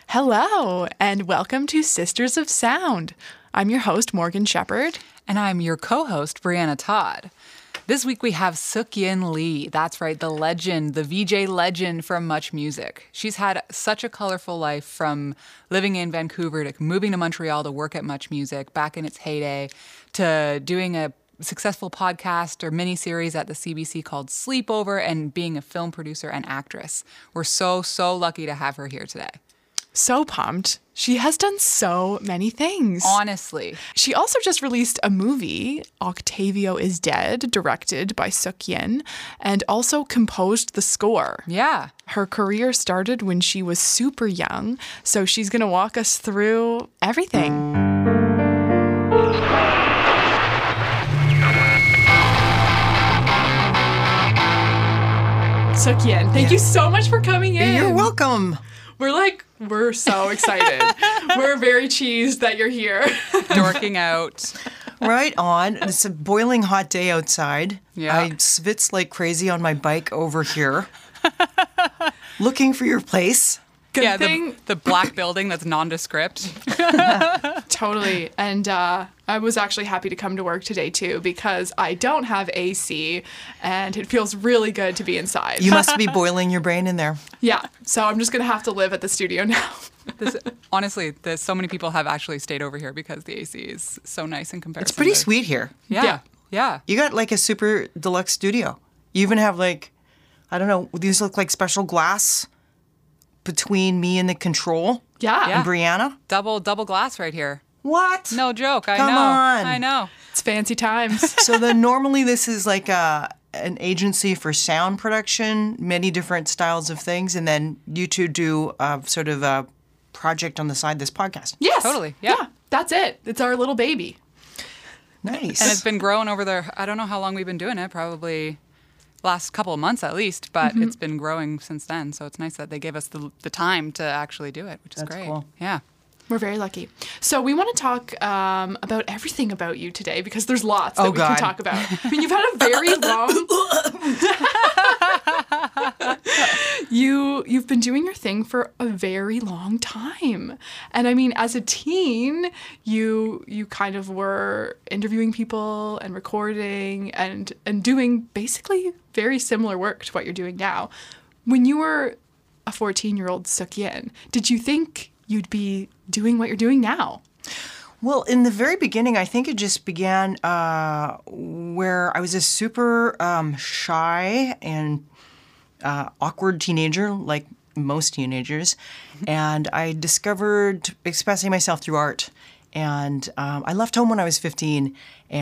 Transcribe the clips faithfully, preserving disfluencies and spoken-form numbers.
Hello, and welcome to Sisters of Sound. I'm your host, Morgan Shepherd. And I'm your co-host, Brianna Todd. This week we have Sook-Yin Lee. That's right, the legend, the V J legend from Much Music. She's had such a colorful life, from living in Vancouver to moving to Montreal to work at Much Music back in its heyday, to doing a successful podcast or miniseries at the C B C called Sleepover, and being a film producer and actress. We're so, so lucky to have her here today. So pumped. She has done so many things. Honestly. She also just released a movie, Octavio is Dead, directed by Sook-Yin, and also composed the score. Yeah. Her career started when she was super young, so she's going to walk us through everything. Sook-Yin, thank yeah. you so much for coming in. You're welcome. We're like, we're so excited. We're very cheesed that you're here. Dorking out. Right on. It's a boiling hot day outside. Yeah. I svitz like crazy on my bike over here, looking for your place. Good yeah, thing. The, the black building that's nondescript. Totally. And uh, I was actually happy to come to work today, too, because I don't have A C, and it feels really good to be inside. You must be boiling your brain in there. Yeah. So I'm just going to have to live at the studio now. This, honestly, there's so many people have actually stayed over here because the A C is so nice in comparison. It's pretty to, sweet here. Yeah, Yeah. Yeah. You got like a super deluxe studio. You even have like, I don't know, these look like special glass between me and the control. Yeah. Yeah. And Brianna. Double double glass right here. What? No joke. I Come know. on. I know. It's fancy times. So then normally this is like a an agency for sound production, many different styles of things, and then you two do a sort of a project on the side, this podcast. Yes. Totally. Yeah. Yeah. That's it. It's our little baby. Nice. And it's been growing over there. I don't know how long we've been doing it. Probably last couple of months at least, but mm-hmm. it's been growing since then. So it's nice that they gave us the the time to actually do it, which is That's great. cool. Yeah. We're very lucky. So we want to talk um, about everything about you today, because there's lots that Oh, we God. can talk about. I mean, you've had a very long... you, you've been doing your thing for a very long time. And I mean, as a teen, you you kind of were interviewing people and recording and, and doing basically very similar work to what you're doing now. When you were a fourteen-year-old Sook-Yin, did you think you'd be doing what you're doing now? Well, in the very beginning, I think it just began uh, where I was a super um, shy and uh, awkward teenager, like most teenagers, and I discovered expressing myself through art. And um, I left home when I was fifteen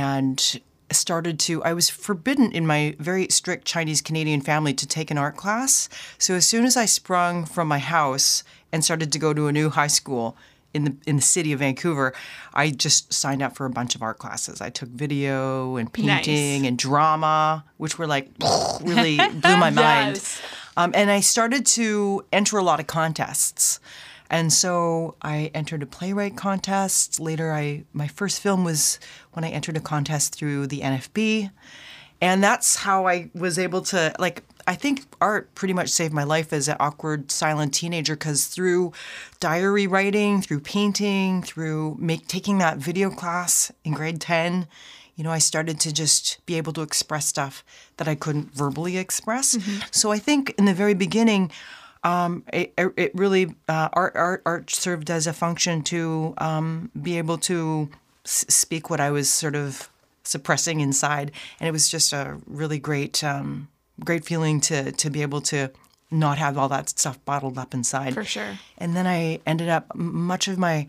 and started to, I was forbidden in my very strict Chinese-Canadian family to take an art class. So as soon as I sprung from my house and started to go to a new high school in the in the city of Vancouver, I just signed up for a bunch of art classes. I took video and painting Nice. and drama, which were like really blew my mind. Yes. Um, and I started to enter a lot of contests. And so I entered a playwright contest. Later, I my first film was when I entered a contest through the N F B. And that's how I was able to, like, I think art pretty much saved my life as an awkward, silent teenager, because through diary writing, through painting, through make, taking that video class in grade ten, you know, I started to just be able to express stuff that I couldn't verbally express. Mm-hmm. So I think in the very beginning, um, it, it really, uh, art, art, art served as a function to um, be able to s- speak what I was sort of suppressing inside. And it was just a really great... Um, Great feeling to to be able to not have all that stuff bottled up inside. For sure. And then I ended up, much of my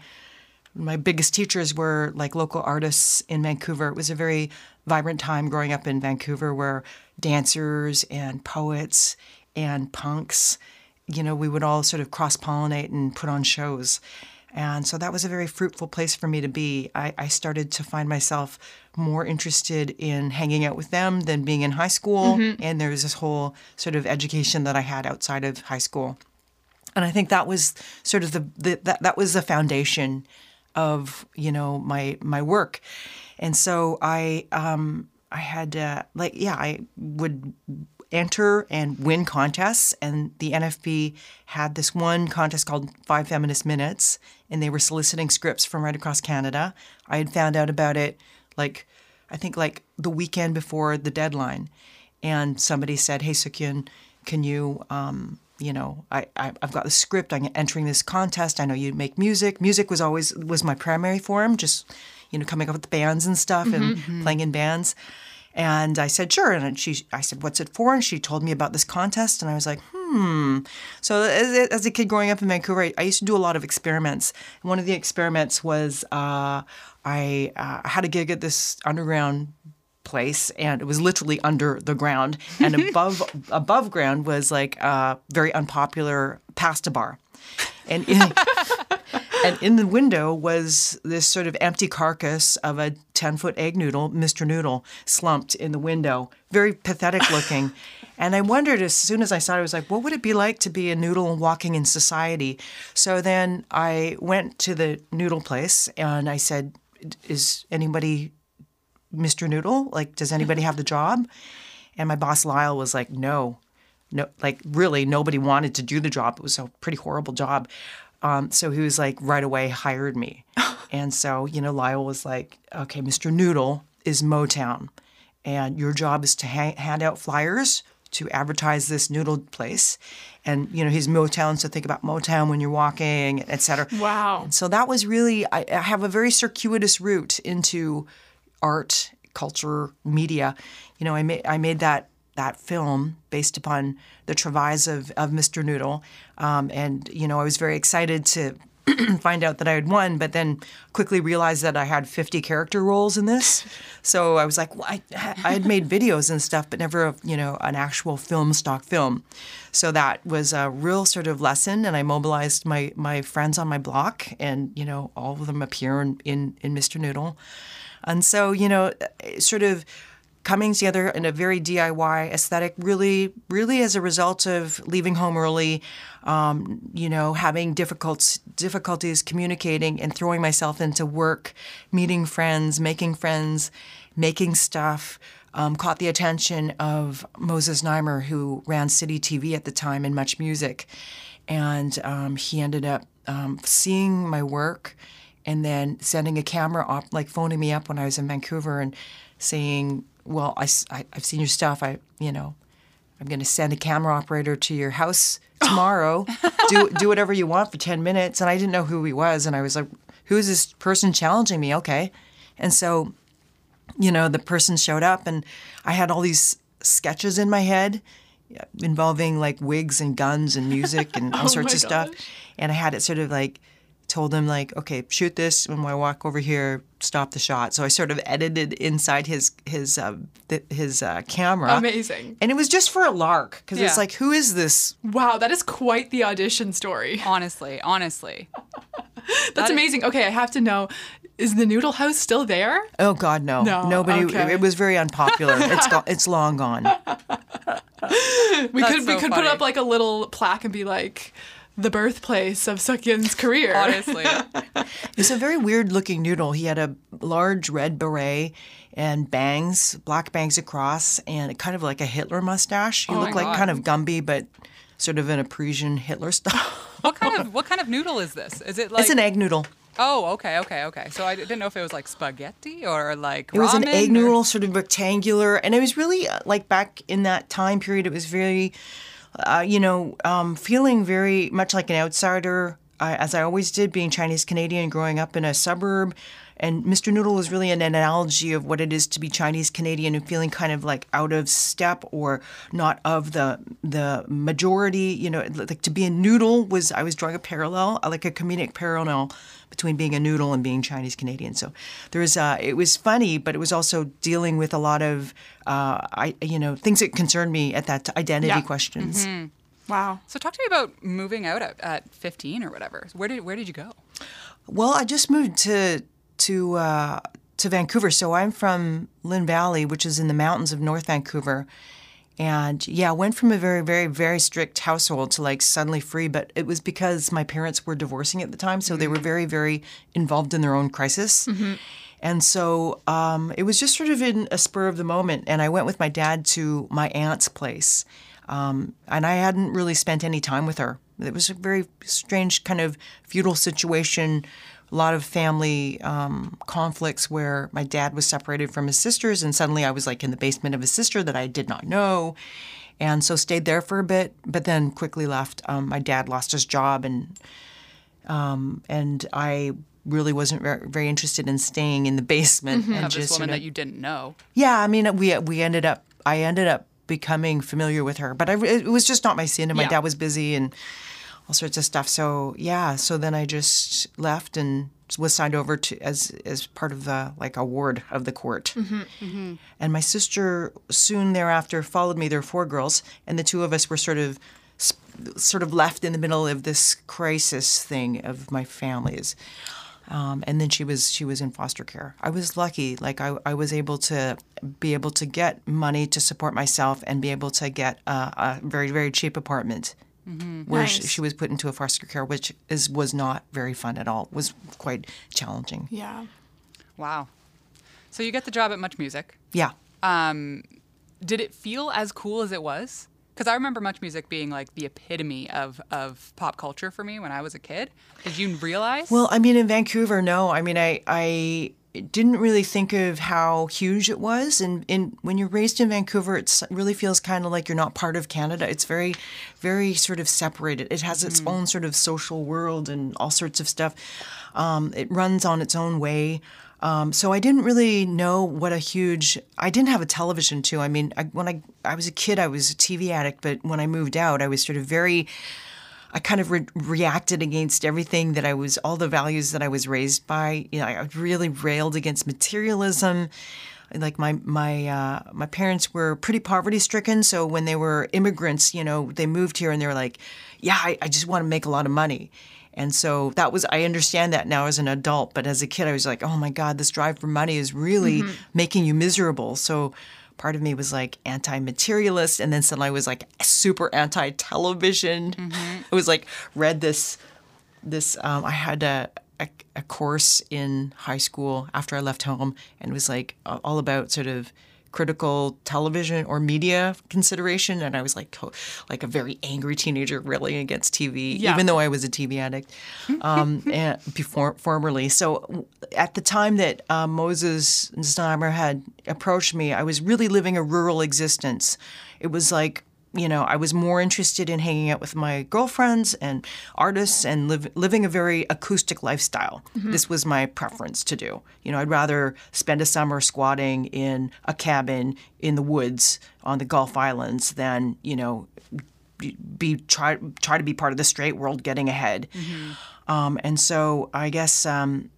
my biggest teachers were like local artists in Vancouver. It was a very vibrant time growing up in Vancouver, where dancers and poets and punks, you know, we would all sort of cross-pollinate and put on shows. And so that was a very fruitful place for me to be. I, I started to find myself more interested in hanging out with them than being in high school. Mm-hmm. And there was this whole sort of education that I had outside of high school. And I think that was sort of the, the that, that was the foundation of, you know, my my work. And so I um, I had uh, like, yeah, I would enter and win contests. And the N F B had this one contest called Five Feminist Minutes, and they were soliciting scripts from right across Canada. I had found out about it, like, I think like the weekend before the deadline. And somebody said, hey, Suk-Yun, can you, um, you know, I, I, I've got the script. I'm entering this contest. I know you make music. Music was always was my primary form, just, you know, coming up with bands and stuff mm-hmm, and mm-hmm. playing in bands. And I said, sure. And she, I said, what's it for? And she told me about this contest. And I was like, hmm. So as, as a kid growing up in Vancouver, I, I used to do a lot of experiments. And one of the experiments was uh, I uh, had a gig at this underground place, and it was literally under the ground. And above above ground was like a very unpopular pasta bar. And in, and in the window was this sort of empty carcass of a ten-foot egg noodle, Mister Noodle, slumped in the window, very pathetic looking. And I wondered, as soon as I saw it, I was like, what would it be like to be a noodle walking in society? So then I went to the noodle place, and I said, is anybody Mister Noodle? Like, does anybody have the job? And my boss, Lyle, was like, no. No, like really, nobody wanted to do the job. It was a pretty horrible job. Um, so he was like, right away, hired me. And so, you know, Lyle was like, okay, Mister Noodle is Motown. And your job is to ha- hand out flyers to advertise this noodle place. And, you know, he's Motown, so think about Motown when you're walking, et cetera. Wow. And so that was really, I, I have a very circuitous route into art, culture, media. You know, I made I made that that film based upon the travails of, of Mister Noodle. Um, and, you know, I was very excited to find out that I had won, but then quickly realized that I had fifty character roles in this. So I was like, well, I, I had made videos and stuff, but never, you know, an actual film, stock film. So that was a real sort of lesson, and I mobilized my, my friends on my block, and, you know, all of them appear in, in, in Mister Noodle. And so, you know, sort of coming together in a very D I Y aesthetic, really, really as a result of leaving home early, um, you know, having difficult, difficulties communicating and throwing myself into work, meeting friends, making friends, making stuff, um, caught the attention of Moses Neimer, who ran City T V at the time and Much Music. And um, he ended up um, seeing my work and then sending a camera op, like phoning me up when I was in Vancouver and saying, well, I, I, I've seen your stuff. I, you know, I'm going to send a camera operator to your house tomorrow. do do whatever you want for ten minutes. And I didn't know who he was. And I was like, who is this person challenging me? Okay. And so, you know, the person showed up, and I had all these sketches in my head involving like wigs and guns and music and all oh sorts of gosh. stuff. And I had it sort of like, told him like, okay, shoot this. When I walk over here, stop the shot. So I sort of edited inside his his uh, th- his uh, camera. Amazing. And it was just for a lark, because Yeah. it's like, who is this? Wow, that is quite the audition story. Honestly, honestly. That's That is- amazing. Okay, I have to know, is the Noodle House still there? Oh God, no, No, nobody. okay. It was very unpopular. It's go- it's long gone. We That's could so we could funny. put up like a little plaque and be like, the birthplace of Suk-Yun's career. Honestly. It's a very weird looking noodle. He had a large red beret and bangs, black bangs across, and kind of like a Hitler mustache. He Oh looked my like God. kind of Gumby, but sort of in a Parisian Hitler style. What kind of what kind of noodle is this? Is it like It's an egg noodle. Oh, okay, okay, okay. So I didn't know if it was like spaghetti or like It was an ramen egg or- noodle, sort of rectangular, and it was really uh, like back in that time period. It was very, uh, you know, um, feeling very much like an outsider, uh, as I always did, being Chinese Canadian, growing up in a suburb. And Mister Noodle was really an analogy of what it is to be Chinese Canadian and feeling kind of like out of step or not of the the majority. You know, like to be a noodle was, I was drawing a parallel, like a comedic parallel between being a noodle and being Chinese Canadian. So there was, uh, it was funny, but it was also dealing with a lot of, uh, I, you know, things that concerned me at that t- identity Yeah. questions. Wow. So talk to me about moving out at, at fifteen or whatever. Where did where did you go? Well, I just moved to to uh, to Vancouver. So I'm from Lynn Valley, which is in the mountains of North Vancouver. And yeah, I went from a very, very, very strict household to like suddenly free. But it was because my parents were divorcing at the time. So they were very, very involved in their own crisis. And so um, it was just sort of in a spur of the moment. And I went with my dad to my aunt's place. Um, and I hadn't really spent any time with her. It was a very strange kind of feudal situation, a lot of family um, conflicts where my dad was separated from his sisters, and suddenly I was like in the basement of his sister that I did not know. And so stayed there for a bit, but then quickly left. Um, my dad lost his job, and um, and I really wasn't very, very interested in staying in the basement. And Of this just woman sort of, that you didn't know. yeah, I mean, we we ended up, I ended up becoming familiar with her, but I, it was just not my scene, and my Yeah. dad was busy and all sorts of stuff. So yeah, so then I just left and was signed over to as as part of the like a ward of the court. And my sister soon thereafter followed me. There were four girls, and the two of us were sort of sort of left in the middle of this crisis thing of my family's. Um, and then she was she was in foster care. I was lucky, like I, I was able to be able to get money to support myself and be able to get a, a very very cheap apartment, where she, Nice. she was put into a foster care, which is was not very fun at all. It was quite challenging. Yeah. Wow. So you get the job at Much Music. Yeah. Um, did it feel as cool as it was? Because I remember Much Music being like the epitome of, of pop culture for me when I was a kid. Did you realize? Well, I mean, in Vancouver, no. I mean, I I didn't really think of how huge it was. And in when you're raised in Vancouver, it's, it really feels kind of like you're not part of Canada. It's very, very sort of separated. It has its own sort of social world and all sorts of stuff. Um, it runs on its own way. Um, so I didn't really know what a huge. I didn't have a television too. I mean, I, when I I was a kid, I was a T V addict. But when I moved out, I was sort of very. I kind of re- reacted against everything that I was, all the values that I was raised by. You know, I really railed against materialism. Like my my uh, my parents were pretty poverty stricken, so when they were immigrants, you know, they moved here and they were like, "Yeah, I, I just want to make a lot of money." And so that was, I understand that now as an adult, but as a kid, I was like, oh my God, this drive for money is really making you miserable. So part of me was like anti-materialist, and then suddenly I was like super anti-television. It was like, read this, this, um, I had a, a, a course in high school after I left home, and it was like all about sort of critical television or media consideration, and I was like to- like a very angry teenager railing against T V, Yeah. even though I was a T V addict um, and before formerly. So at the time that uh, Moses Znaimer had approached me, I was really living a rural existence. It was like, you know, I was more interested in hanging out with my girlfriends and artists and live, living a very acoustic lifestyle. This was my preference to do. You know, I'd rather spend a summer squatting in a cabin in the woods on the Gulf Islands than, you know, be, be try try to be part of the straight world getting ahead. Um, and so I guess um,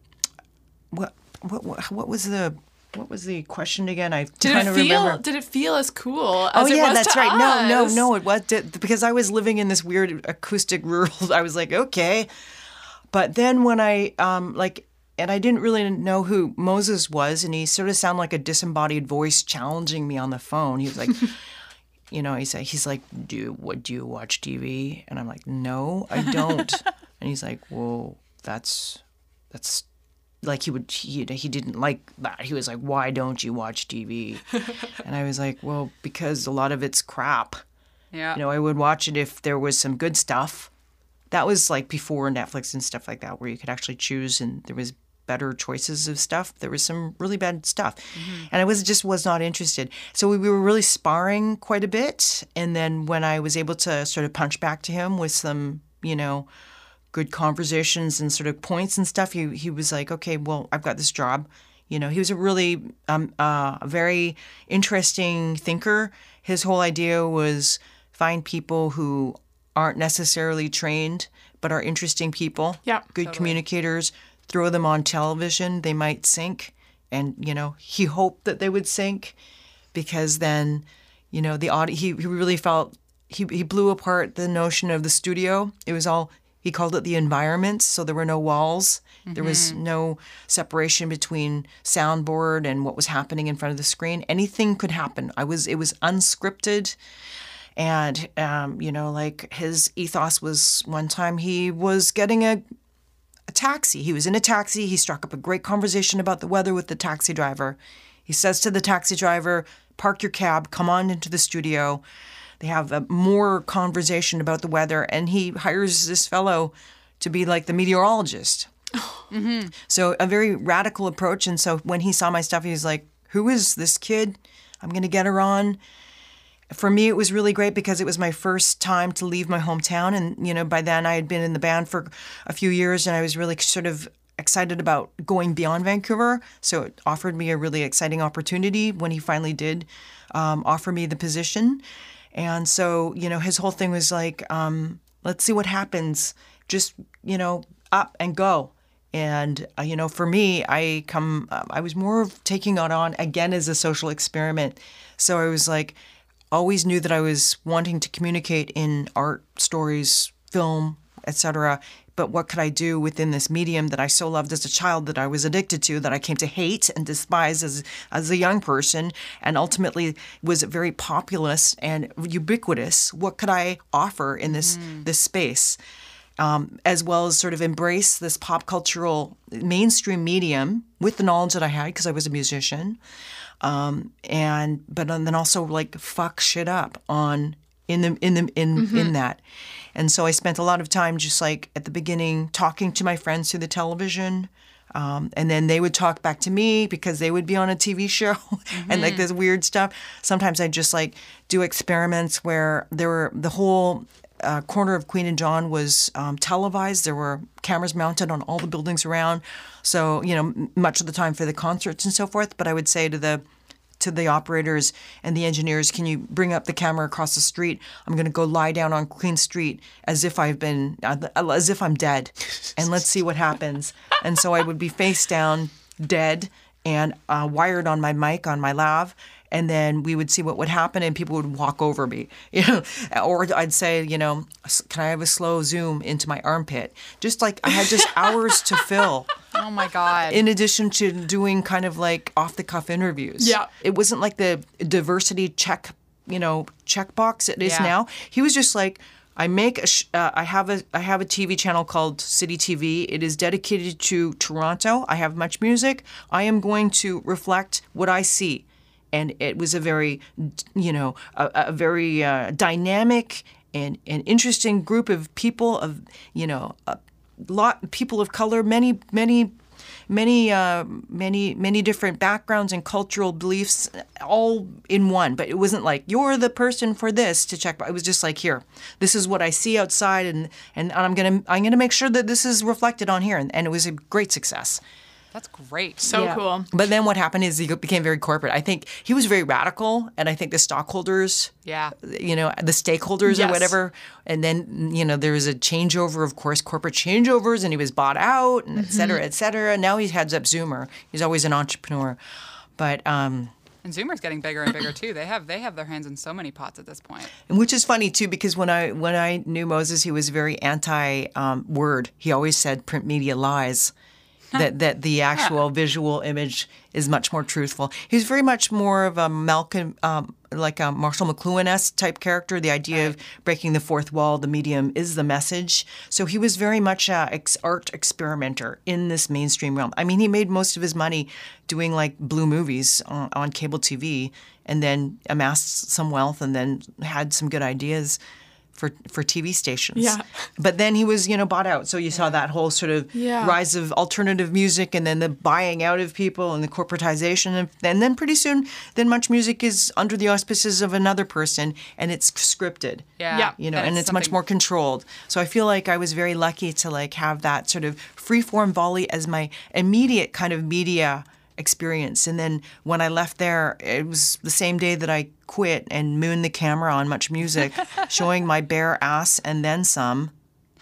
what what what what was the what was the question again? I Did kind it of feel? remember. Did it feel as cool as Oh it yeah, was that's to right. No, no, us? no. It was did- because I was living in this weird acoustic rural. I was like, okay, but then when I um like, and I didn't really know who Moses was, and he sort of sounded like a disembodied voice challenging me on the phone. He was like, you know, he's like, he's like, do you, what do you watch T V? And I'm like, no, I don't. And he's like, well, that's that's. Like he would, he, he didn't like that. He was like, "Why don't you watch T V?" And I was like, "Well, because a lot of it's crap. yeah. You know, I would watch it if there was some good stuff." That was like before Netflix and stuff like that, where you could actually choose and there was better choices of stuff. There was some really bad stuff, and I was just was not interested. So we, we were really sparring quite a bit, and then when I was able to sort of punch back to him with some, you know, good conversations and sort of points and stuff, he he was like, okay, well, I've got this job. You know, he was a really um, uh, a very interesting thinker. His whole idea was find people who aren't necessarily trained but are interesting people, Yeah, good totally. communicators, throw them on television, they might sink. And, you know, he hoped that they would sink because then, you know, the audi- he, he really felt, he, he blew apart the notion of the studio. It was all, he called it the environment, so there were no walls. There was no separation between soundboard and what was happening in front of the screen. Anything could happen. I was, it was unscripted. And, um, you know, like his ethos was one time he was getting a, a taxi. He was in a taxi. He struck up a great conversation about the weather with the taxi driver. He says to the taxi driver, park your cab, come on into the studio. They have a more conversation about the weather, and he hires this fellow to be like the meteorologist. Mm-hmm. So a very radical approach. And so when he saw my stuff, he was like, who is this kid? I'm going to get her on. For me, it was really great because it was my first time to leave my hometown. And, you know, by then I had been in the band for a few years, and I was really sort of excited about going beyond Vancouver. So it offered me a really exciting opportunity when he finally did um, offer me the position. And so, you know, his whole thing was like, um, let's see what happens. Just, you know, up and go. And, uh, you know, for me, I come, uh, I was more of taking it on again as a social experiment. So I was like, always knew that I was wanting to communicate in art, stories, film, et cetera. But what could I do within this medium that I so loved as a child, that I was addicted to, that I came to hate and despise as as a young person, and ultimately was very populist and ubiquitous? What could I offer in this mm. this space? Um, as well as sort of embrace this pop cultural mainstream medium with the knowledge that I had because I was a musician, um, and but then also like fuck shit up on in the in the in mm-hmm. in that, and so I spent a lot of time just like at the beginning talking to my friends through the television. Um, and then they would talk back to me because they would be on a T V show mm-hmm. and like this weird stuff. Sometimes I'd just like do experiments where there were the whole uh, corner of Queen and John was um, televised. There were cameras mounted on all the buildings around. So, you know, much of the time for the concerts and so forth. But I would say to the to the operators and the engineers, can you bring up the camera across the street? I'm going to go lie down on Queen Street as if I've been, as if I'm dead, and let's see what happens. And so I would be face down, dead, and uh, wired on my mic on my lav, and then we would see what would happen, and people would walk over me, you know, or I'd say, you know, can I have a slow zoom into my armpit? Just like I had just hours to fill. Oh my God. In addition to doing kind of like off the cuff interviews. Yeah. It wasn't like the diversity check, you know, checkbox it is Yeah. now. He was just like, I make a, sh- uh, I have a, I have a T V channel called City T V. It is dedicated to Toronto. I have Much Music. I am going to reflect what I see. And it was a very, you know, a, a very uh, dynamic and, and interesting group of people of, you know, a lot people of color, many, many, many, uh, many, many different backgrounds and cultural beliefs, all in one. But it wasn't like you're the person for this to check. It was just like, here, this is what I see outside, and and I'm gonna I'm gonna make sure that this is reflected on here, and, and it was a great success. That's great. So Yeah. cool. But then what happened is he became very corporate. I think he was very radical, and I think the stockholders, Yeah. you know, the stakeholders Yes. or whatever. And then, you know, there was a changeover, of course, corporate changeovers, and he was bought out, and et cetera, et cetera. Now he heads up Zoomer. He's always an entrepreneur. But, um, And Zoomer's getting bigger and bigger too. They have they have their hands in so many pots at this point. which is funny too, because when I when I knew Moses, he was very anti um, word. He always said print media lies. that that the actual visual image is much more truthful. He's very much more of a Malcolm, um, like a Marshall McLuhan-esque type character. The idea of breaking the fourth wall, the medium is the message. So he was very much a ex- art experimenter in this mainstream realm. I mean, he made most of his money doing like blue movies on, on cable T V, and then amassed some wealth, and then had some good ideas for for T V stations. Yeah. But then he was, you know, bought out. So you saw that whole sort of Yeah. rise of alternative music, and then the buying out of people and the corporatization. And, and then pretty soon, then Much Music is under the auspices of another person, and it's scripted. Yeah. Yeah. You know, and, it's, much something- more controlled. So I feel like I was very lucky to like have that sort of free-form volley as my immediate kind of media experience. And then when I left there, it was the same day that I quit and mooned the camera on Much Music, showing my bare ass and then some.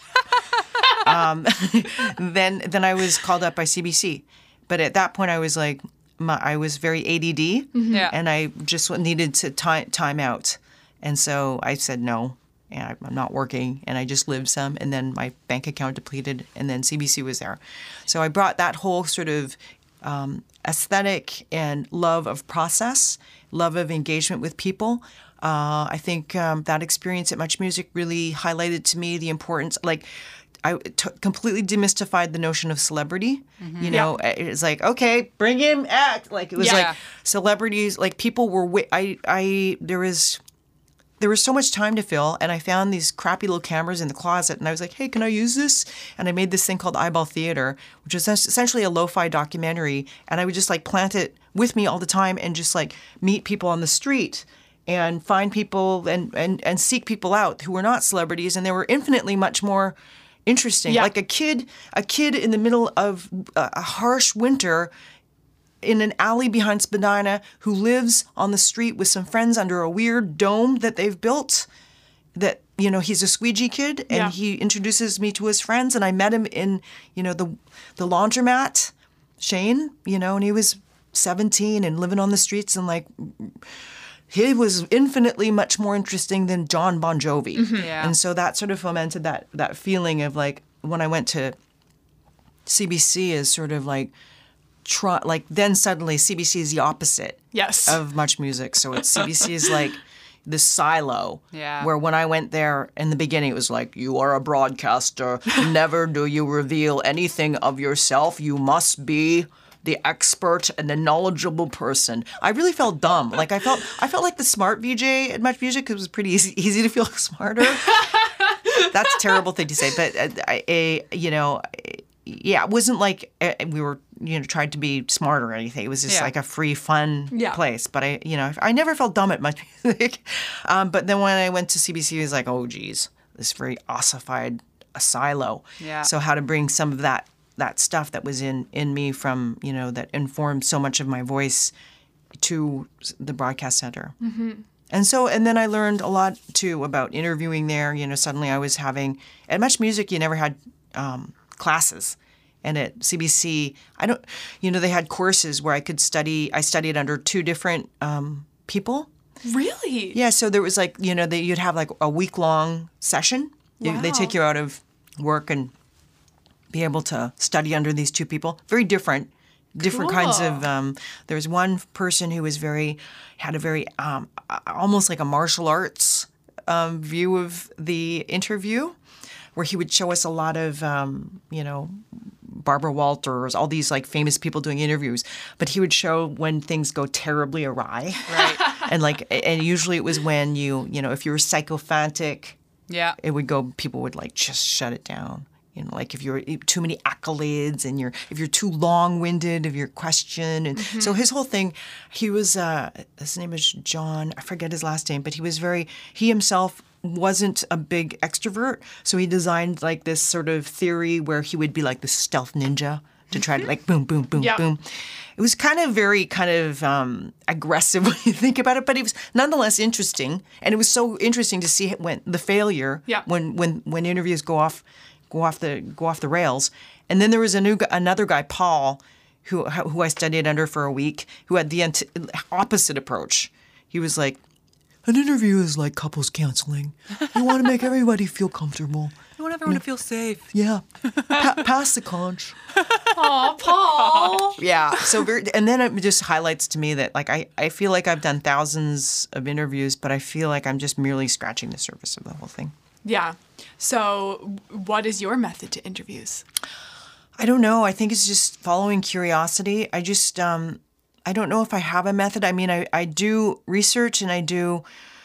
um, then then I was called up by C B C. But at that point, I was like, my, I was very A D D, Yeah. and I just needed to time, time out. And so I said no, and I'm not working, and I just lived some, and then my bank account depleted, and then C B C was there. So I brought that whole sort of um, aesthetic and love of process, love of engagement with people. Uh, I think um, that experience at Much Music really highlighted to me the importance, like, I t- completely demystified the notion of celebrity. You know, it's like, okay, bring him, act. Like, it was Yeah. like celebrities, like people were, wi- I, I, there was, there was so much time to fill, and I found these crappy little cameras in the closet, and I was like, hey, can I use this? And I made this thing called Eyeball Theater, which is es- essentially a lo-fi documentary, and I would just like plant it with me all the time and just like meet people on the street and find people and, and, and seek people out who were not celebrities, and they were infinitely much more interesting. Yeah. Like a kid, a kid in the middle of a, a harsh winter in an alley behind Spadina who lives on the street with some friends under a weird dome that they've built. That, you know, he's a squeegee kid, and Yeah. he introduces me to his friends, and I met him in, you know, the the laundromat, Shane, you know, and he was seventeen and living on the streets, and like he was infinitely much more interesting than John Bon Jovi. Yeah. And so that sort of fomented that that feeling of like when I went to C B C is sort of like try, like then suddenly C B C is the opposite Yes. of Much Music. So it's C B C is like this silo Yeah. where when I went there in the beginning, it was like, you are a broadcaster. Never do you reveal anything of yourself. You must be the expert and the knowledgeable person. I really felt dumb. Like I felt, I felt like the smart V J at Much Music. It was pretty easy, easy to feel smarter. That's a terrible thing to say, but uh, I, I, you know, yeah, it wasn't like uh, we were, you know, tried to be smart or anything. It was just Yeah. like a free, fun Yeah. place. But I, you know, I never felt dumb at Much Music. um, but then when I went to C B C, it was like, oh, geez, this very ossified a silo. Yeah. So how to bring some of that that stuff that was in in me from, you know, that informed so much of my voice to the broadcast center. Mm-hmm. And so, and then I learned a lot too about interviewing there. You know, suddenly I was having, at Much Music, you never had um, classes. And at C B C, I don't, you know, they had courses where I could study, I studied under two different um, people. Really? Yeah, so there was like, you know, they, you'd have like a week long session. You- They Wow. take you out of work and be able to study under these two people. Very different, different kinds of. Cool. Um, there was one person who was very, had a very, um, a- almost like a martial arts um, view of the interview, where he would show us a lot of, um, you know, Barbara Walters, all these like famous people doing interviews, but he would show when things go terribly awry. Right. And like, and usually it was when you, you know, if you were psychophantic, Yeah. it would go, people would like just shut it down. You know, like if you're too many accolades and you're, if you're too long-winded of your question. And so his whole thing, he was, uh, his name is John, I forget his last name, but he was very, he himself wasn't a big extrovert. So he designed like this sort of theory where he would be like the stealth ninja to try to like boom, boom, boom, Yeah. boom. It was kind of very kind of um, aggressive when you think about it, but it was nonetheless interesting. And it was so interesting to see when the failure, Yeah. when when when interviews go off, go off the go off the rails. And then there was a new gu- another guy, Paul, who who I studied under for a week, who had the anti- opposite approach. He was like, an interview is like couples counseling. You want to make everybody feel comfortable. I want everyone to feel safe. Yeah, pa- pass the conch. Aw, Paul. Yeah. So very, and then it just highlights to me that like I, I feel like I've done thousands of interviews, but I feel like I'm just merely scratching the surface of the whole thing. Yeah. So, what is your method to interviews? I don't know. I think it's just following curiosity. I just um I don't know if I have a method. I mean, I, I do research and I do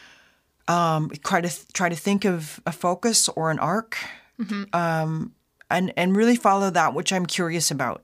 um try to try to think of a focus or an arc. Um and and really follow that which I'm curious about.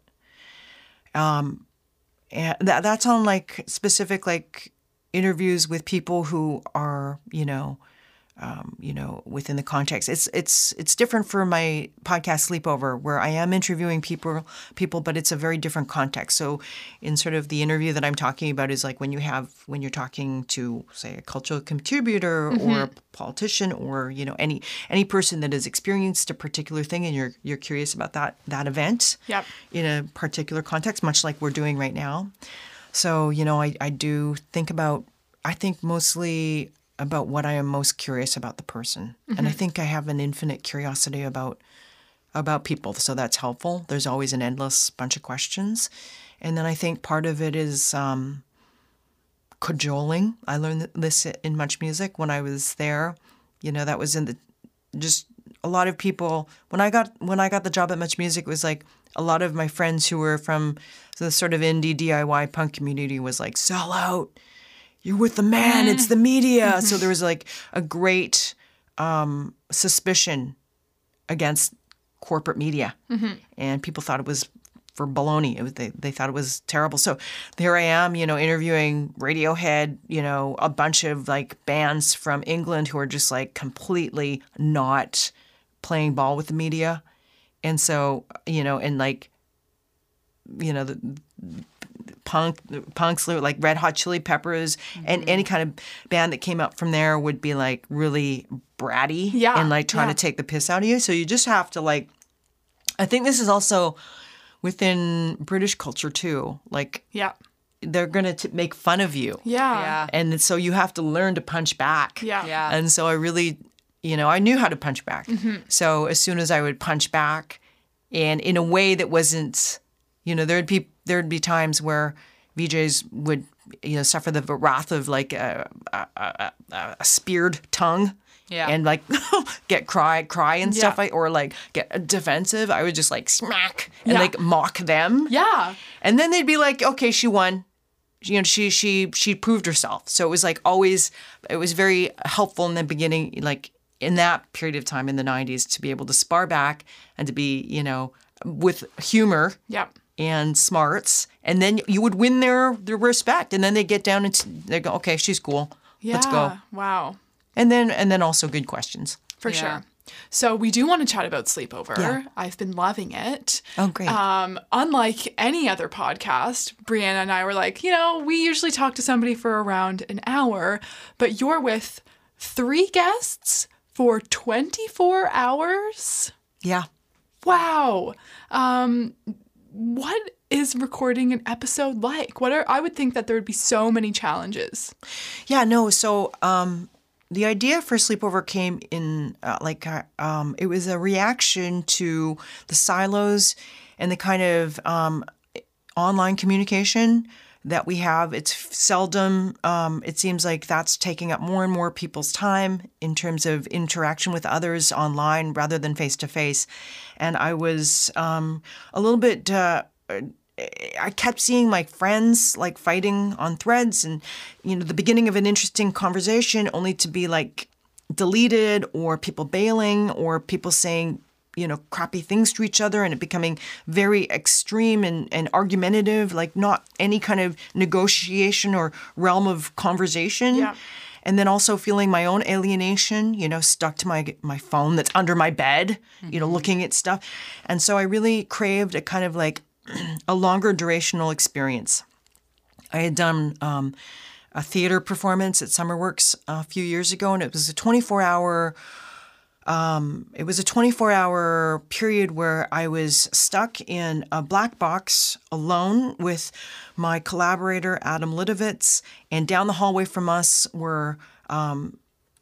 Um and that that's on like specific like interviews with people who are, you know, um, you know, within the context. It's it's it's different for my podcast Sleepover, where I am interviewing people people, but it's a very different context. So in sort of the interview that I'm talking about is like when you have when you're talking to, say, a cultural contributor or a politician or, you know, any any person that has experienced a particular thing and you're you're curious about that that event Yep. in a particular context, much like we're doing right now. So, you know, I, I do think about I think mostly about what I am most curious about the person. And I think I have an infinite curiosity about about people, so that's helpful. There's always an endless bunch of questions. And then I think part of it is um, cajoling. I learned this in Much Music when I was there. You know, that was in the just a lot of people when I got when I got the job at Much Music, it was like a lot of my friends who were from the sort of indie D I Y punk community was like, sell out. You're with the man. It's the media. So there was like a great um, suspicion against corporate media, mm-hmm. and people thought it was for baloney. It was, they, they thought it was terrible. So there I am, you know, interviewing Radiohead, you know, a bunch of like bands from England who are just like completely not playing ball with the media. And so, you know, and like, you know, the, punk, punks like Red Hot Chili Peppers, mm-hmm. and any kind of band that came up from there would be like really bratty, yeah, and like trying yeah. to take the piss out of you. So you just have to like, I think this is also within British culture too. Like, yeah, they're gonna t- make fun of you, yeah, Yeah. and so you have to learn to punch back. yeah, Yeah. And so I really, you know, I knew how to punch back. Mm-hmm. So as soon as I would punch back, and in a way that wasn't, you know, there'd be there'd be times where V Js would, you know, suffer the wrath of like a a, a, a speared tongue. Yeah. And like get cry, cry and stuff, Yeah. like, or like get defensive. I would just like smack and Yeah. like mock them. yeah, And then they'd be like, okay, she won. You know, she she she proved herself. So it was like always, it was very helpful in the beginning, like in that period of time in the nineties, to be able to spar back and to be, you know, with humor yeah. and smarts. And then you would win their, their respect. And then they get down and they go, okay, she's cool. Yeah. Let's go. Wow. And then and then also good questions. For Yeah. sure. So we do want to chat about Sleepover. Yeah. I've been loving it. Oh, great. Um, unlike any other podcast, Brianna and I were like, you know, we usually talk to somebody for around an hour, but you're with three guests for twenty-four hours? Yeah. Wow. Um, what is recording an episode like? What are I would think that there would be so many challenges. Yeah, no. So um, the idea for Sleepover came in uh, like uh, um, it was a reaction to the silos and the kind of um, online communication that we have. It's seldom. Um, it seems like that's taking up more and more people's time in terms of interaction with others online rather than face to face. And I was um, a little bit. Uh, I kept seeing my friends like fighting on threads, and you know, the beginning of an interesting conversation only to be like deleted, or people bailing, or people saying, you know, crappy things to each other, and it becoming very extreme and, and argumentative, like not any kind of negotiation or realm of conversation. Yeah. And then also feeling my own alienation, you know, stuck to my my phone that's under my bed, mm-hmm. you know, looking at stuff. And so I really craved a kind of like a longer durational experience. I had done um, a theater performance at SummerWorks a few years ago, and it was a twenty-four hour. Um, it was a twenty-four hour period where I was stuck in a black box alone with my collaborator Adam Lidovitz, and down the hallway from us were um,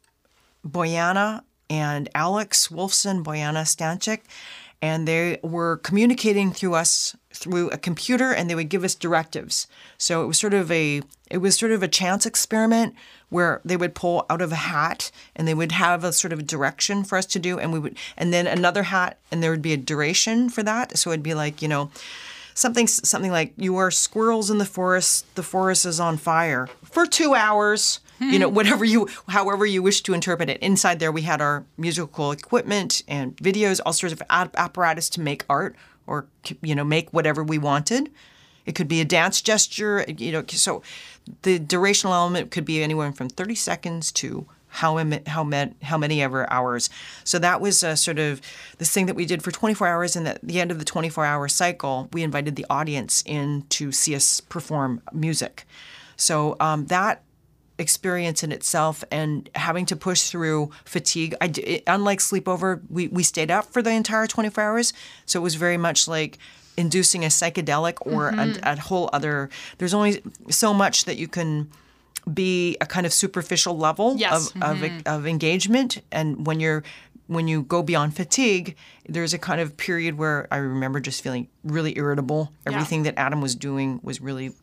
Boyana and Alex Wolfson, Boyana Stanchik, and they were communicating through us through a computer, and they would give us directives. So it was sort of a it was sort of a chance experiment where they would pull out of a hat, and they would have a sort of direction for us to do, and we would and then another hat, and there would be a duration for that. So it'd be like, you know, something something like, you are squirrels in the forest, the forest is on fire for two hours. You know, whatever you, however you wish to interpret it. Inside there, we had our musical equipment and videos, all sorts of ap- apparatus to make art, or, you know, make whatever we wanted. It could be a dance gesture, you know. So the durational element could be anywhere from thirty seconds to how em- how many how many ever hours. So that was a sort of this thing that we did for twenty-four hours, and at the end of the twenty-four hour cycle, we invited the audience in to see us perform music. So um, that experience in itself, and having to push through fatigue. I, it, unlike Sleepover, we, we stayed up for the entire twenty-four hours. So it was very much like inducing a psychedelic or mm-hmm. a, a whole other, there's only so much that you can be a kind of superficial level yes. of, mm-hmm. of, of engagement. And when you're, when you go beyond fatigue, there's a kind of period where I remember just feeling really irritable. Everything yeah. that Adam was doing was really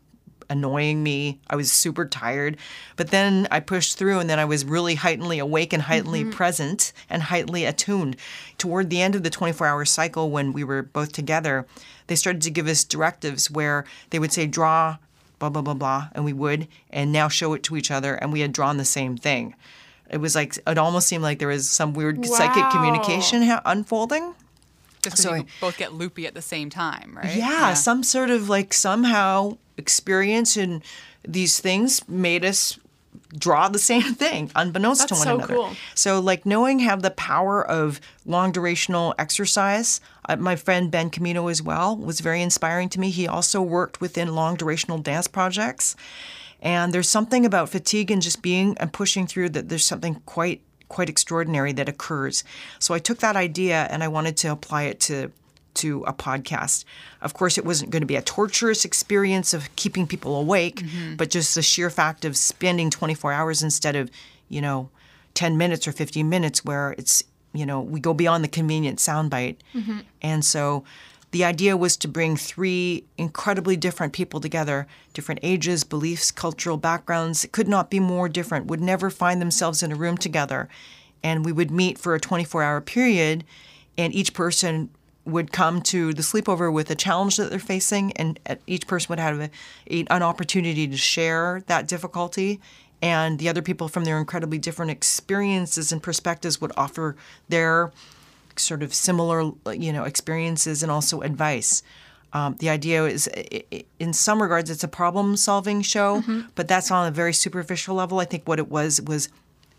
annoying me. I was super tired. But then I pushed through, and then I was really heightenedly awake and heightenedly mm-hmm. present and heightenedly attuned. Toward the end of the twenty-four hour cycle, when we were both together, they started to give us directives where they would say, draw, blah, blah, blah, blah, and we would, and now show it to each other, and we had drawn the same thing. It was like, it almost seemed like there was some weird wow. psychic communication ha- unfolding. Just so you both get loopy at the same time, right? Yeah, yeah, some sort of like somehow experience in these things made us draw the same thing, unbeknownst That's to one so another. Cool. So like knowing have the power of long durational exercise. Uh, my friend Ben Camino as well was very inspiring to me. He also worked within long durational dance projects. And there's something about fatigue and just being and pushing through that there's something quite quite extraordinary that occurs. So I took that idea and I wanted to apply it to to a podcast. Of course, it wasn't going to be a torturous experience of keeping people awake, mm-hmm. but just the sheer fact of spending twenty-four hours instead of, you know, ten minutes or fifteen minutes where it's, you know, we go beyond the convenient soundbite. Mm-hmm. And so the idea was to bring three incredibly different people together, different ages, beliefs, cultural backgrounds. It could not be more different, would never find themselves in a room together. And we would meet for a twenty-four hour period, and each person would come to the sleepover with a challenge that they're facing, and each person would have a, a, an opportunity to share that difficulty. And the other people from their incredibly different experiences and perspectives would offer their sort of similar, you know, experiences and also advice. Um, the idea is, in some regards, it's a problem-solving show, mm-hmm. but that's on a very superficial level. I think what it was was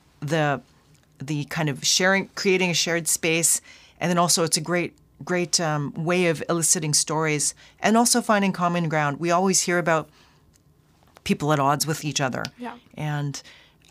the the kind of sharing, creating a shared space, and then also it's a great, great um, way of eliciting stories and also finding common ground. We always hear about people at odds with each other, yeah. and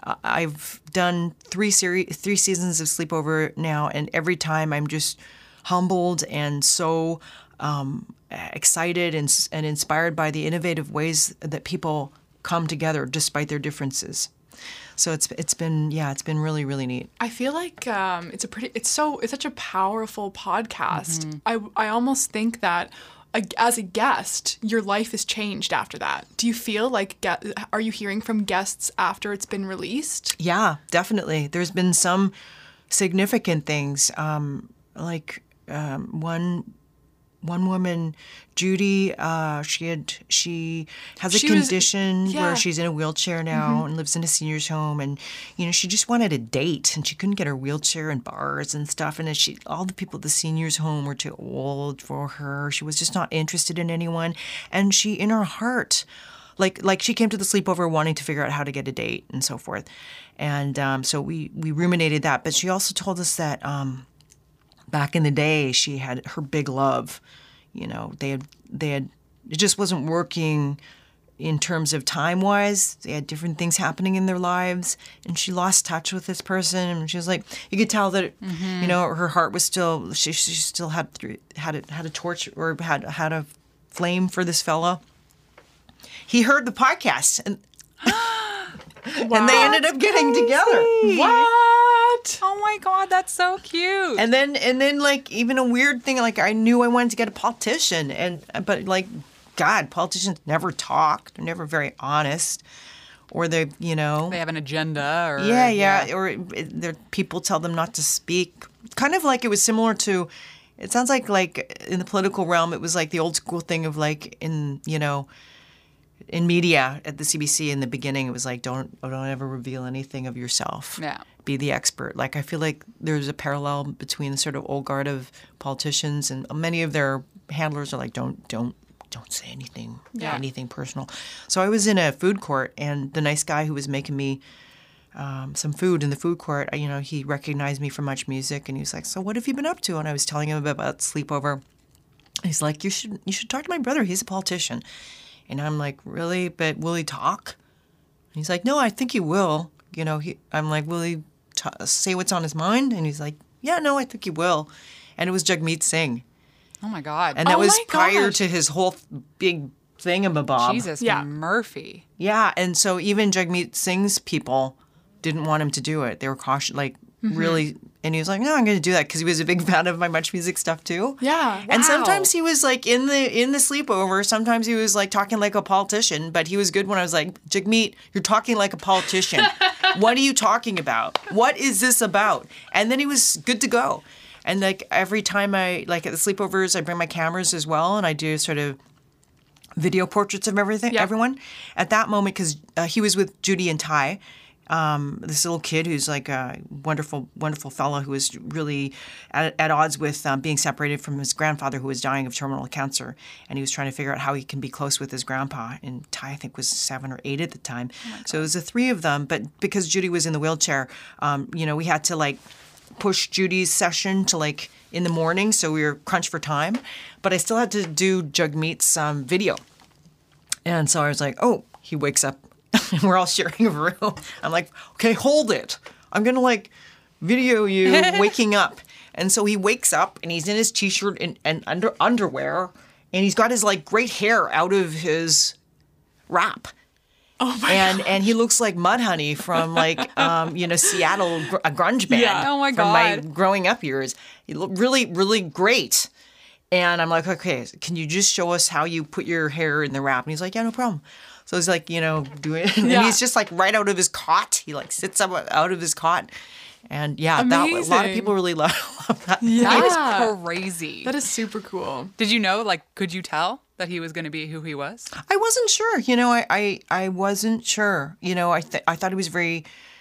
I've done three series, three seasons of Sleepover now, and every time I'm just humbled and so um, excited and, and inspired by the innovative ways that people come together despite their differences. So it's it's been yeah it's been really really neat. I feel like um, it's a pretty it's so it's such a powerful podcast. Mm-hmm. I I almost think that. As a guest, your life is changed after that. Do you feel like, are you hearing from guests after it's been released? Yeah, definitely. There's been some significant things. Um, like um, one one woman, Judy, uh, she had she has a she condition was, yeah. where she's in a wheelchair now mm-hmm. and lives in a senior's home, and you know she just wanted a date, and she couldn't get her wheelchair in bars and stuff, and she all the people at the senior's home were too old for her. She was just not interested in anyone, and she in her heart, like like she came to the sleepover wanting to figure out how to get a date and so forth, and um, so we we ruminated that, but she also told us that. Um, Back in the day, she had her big love. You know, they had they had it just wasn't working in terms of time wise. They had different things happening in their lives, and she lost touch with this person. And she was like, you could tell that mm-hmm. you know her heart was still she she still had had a, had a torch or had had a flame for this fella. He heard the podcast and. Wow. And they ended up getting together. What? Oh my God, that's so cute. And then, and then, like even a weird thing, like I knew I wanted to get a politician, and but like, God, politicians never talk. They're never very honest, or they, you know, they have an agenda, or yeah, yeah, yeah. or their people tell them not to speak. Kind of like it was similar to. It sounds like like in the political realm, it was like the old school thing of like in you know. In media at the C B C in the beginning, it was like, don't don't ever reveal anything of yourself. Yeah. Be the expert. Like, I feel like there's a parallel between the sort of old guard of politicians, and many of their handlers are like, don't don't don't say anything, yeah. anything personal. So I was in a food court, and the nice guy who was making me um, some food in the food court, you know, he recognized me from Much Music, and he was like, so what have you been up to? And I was telling him about Sleepover. He's like, you should you should talk to my brother. He's a politician. And I'm like, really? But will he talk? And he's like, no, I think he will. You know, he, I'm like, will he t- say what's on his mind? And he's like, yeah, no, I think he will. And it was Jagmeet Singh. Oh, my God. And that oh was prior gosh. to his whole big thingamabob. Jesus yeah. Murphy. Yeah, and so even Jagmeet Singh's people didn't want him to do it. They were cautious, like mm-hmm. really And he was like, no, I'm going to do that because he was a big fan of my Much Music stuff too. Yeah. And Wow. sometimes he was like in the in the sleepover. Sometimes he was like talking like a politician, but he was good when I was like, Jagmeet, you're talking like a politician. What are you talking about? What is this about? And then he was good to go. And like every time I, like at the sleepovers, I bring my cameras as well and I do sort of video portraits of everything, Yeah. everyone. At that moment, because uh, he was with Judy and Ty, um, this little kid who's like a wonderful, wonderful fellow who was really at, at odds with um, being separated from his grandfather who was dying of terminal cancer. And he was trying to figure out how he can be close with his grandpa. And Ty, I think, was seven or eight at the time. Oh so it was the three of them. But because Judy was in the wheelchair, um, you know, we had to like push Judy's session to like in the morning. So we were crunched for time. But I still had to do Jagmeet's um, video. And so I was like, oh, he wakes up. We're all sharing a room. I'm like, okay, hold it. I'm going to like video you waking up. And so he wakes up and he's in his t-shirt and, and under underwear. And he's got his like great hair out of his wrap. Oh my and God. and he looks like Mudhoney from like um, you know Seattle, gr- a grunge band. Yeah. Oh my From my God. growing up years, he looked really really great. And I'm like, okay, can you just show us how you put your hair in the wrap? And he's like, yeah, no problem. So he's like, you know, doing it. And Yeah. he's just like right out of his cot. He like sits up out of his cot. And yeah, that a lot of Amazing. people really love, love that. Yeah. That is crazy. That is super cool. Did you know, like, could you tell that he was going to be who he was? I wasn't sure. You know, I, I, I wasn't sure. You know, I th- I thought he was very,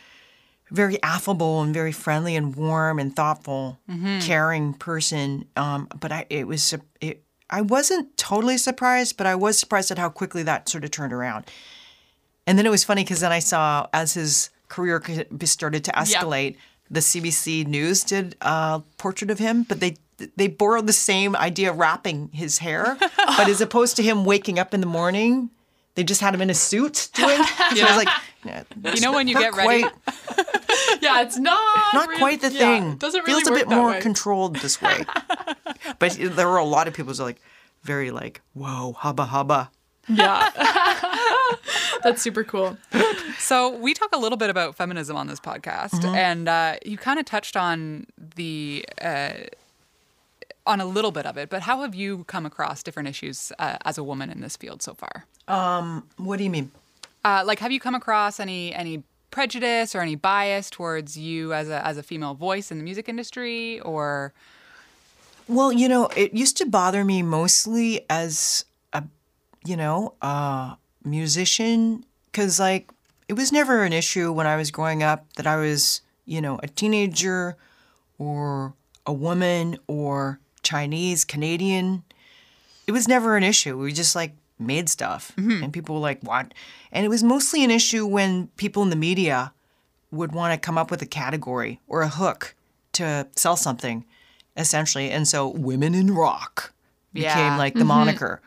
very affable and very friendly and warm and thoughtful, caring person. Um, but I, it was, it, I wasn't totally surprised, but I was surprised at how quickly that sort of turned around. And then it was funny because then I saw as his career c- started to escalate, the C B C News did a portrait of him, but they they borrowed the same idea of wrapping his hair, but as opposed to him waking up in the morning, they just had him in a suit doing. So I was like, yeah, You know when you not get ready- quite, Yeah, it's not not real- quite the yeah, thing. it doesn't really Feels a work bit that more way. controlled this way. But there were a lot of people who were like very like, whoa, hubba hubba. Yeah. That's super cool. So we talk a little bit about feminism on this podcast, and uh, you kind of touched on the uh, on a little bit of it. But how have you come across different issues uh, as a woman in this field so far? What do you mean? Uh, like, have you come across any any prejudice or any bias towards you as a as a female voice in the music industry, or Well, you know, it used to bother me mostly as a, you know, a musician, because like it was never an issue when I was growing up that I was, you know, a teenager or a woman or Chinese, Canadian. It was never an issue. We just like made stuff and people were like, what? And it was mostly an issue when people in the media would want to come up with a category or a hook to sell something, essentially. And so women in rock became Yeah. like the moniker.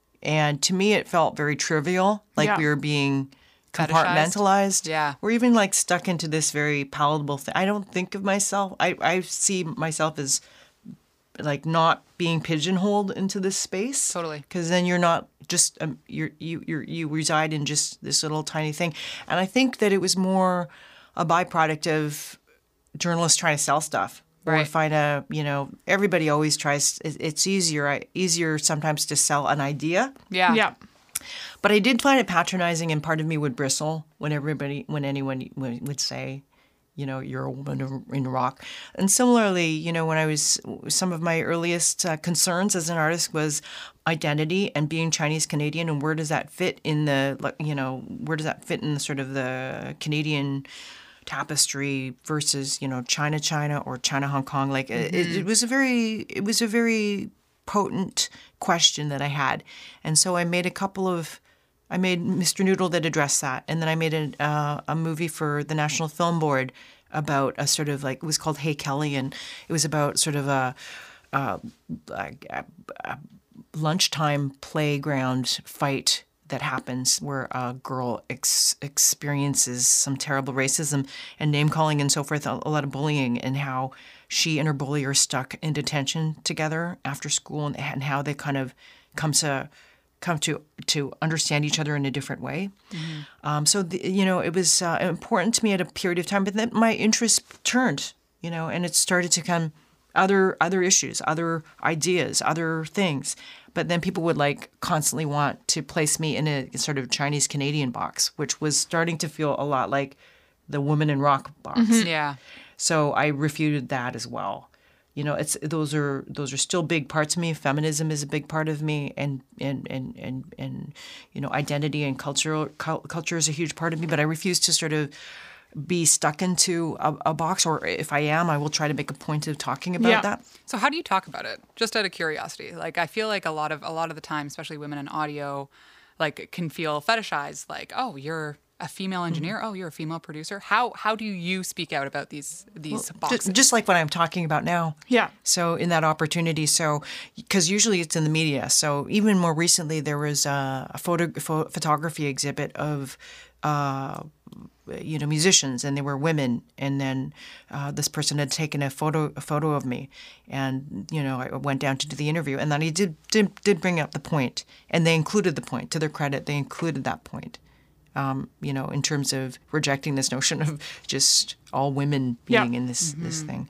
And to me, it felt very trivial, like Yeah. we were being Fetishized. compartmentalized. Yeah. Or even like stuck into this very palatable thing. I don't think of myself, I, I see myself as like not being pigeonholed into this space. Totally. Because then you're not just um, you're you you you reside in just this little tiny thing. And I think that it was more a byproduct of journalists trying to sell stuff or Right. find a you know everybody always tries. it- It's easier I- easier sometimes to sell an idea. yeah, Yeah. But I did find it patronizing, and part of me would bristle when everybody, when anyone would would say, you know, you're a woman in rock. And similarly, you know, when I was, some of my earliest uh, concerns as an artist was identity and being Chinese Canadian, and where does that fit in the, like, you know, where does that fit in the sort of the Canadian tapestry versus, you know, China China or China Hong Kong. Like it, it was a very, it was a very potent question that I had, and so I made a couple of. I made Mister Noodle that addressed that, and then I made a uh, a movie for the National Film Board about a sort of like, it was called Hey Kelly, and it was about sort of a, a, a, a lunchtime playground fight that happens where a girl ex- experiences some terrible racism and name calling and so forth, a, a lot of bullying, and how she and her bully are stuck in detention together after school, and, and how they kind of come to come to to understand each other in a different way. Um, so, the, you know, it was uh, important to me at a period of time, but then my interest turned you know, and it started to come other other issues, other ideas, other things. But then people would like constantly want to place me in a sort of Chinese Canadian box, which was starting to feel a lot like the woman in rock box. Yeah. So I refuted that as well. You know, it's those are those are still big parts of me. Feminism is a big part of me, and and and and, and you know, identity and cultural culture is a huge part of me. But I refuse to sort of be stuck into a, a box, or if I am, I will try to make a point of talking about Yeah. that. So how do you talk about it? Just out of curiosity. Like I feel like a lot of a lot of the time, especially women in audio, like can feel fetishized. Like, oh, you're a female engineer. Mm-hmm. Oh, you're a female producer. How how do you speak out about these these boxes? Just, just like what I'm talking about now. Yeah. So in that opportunity, so because usually it's in the media. So even more recently, there was a, a photo pho- photography exhibit of, uh, you know, musicians, and they were women. And then uh, this person had taken a photo a photo of me, and you know, I went down to do the interview, and then he did did did bring up the point, and they included the point. To their credit, they included that point. Um, you know, in terms of rejecting this notion of just all women Yeah. being in this this thing.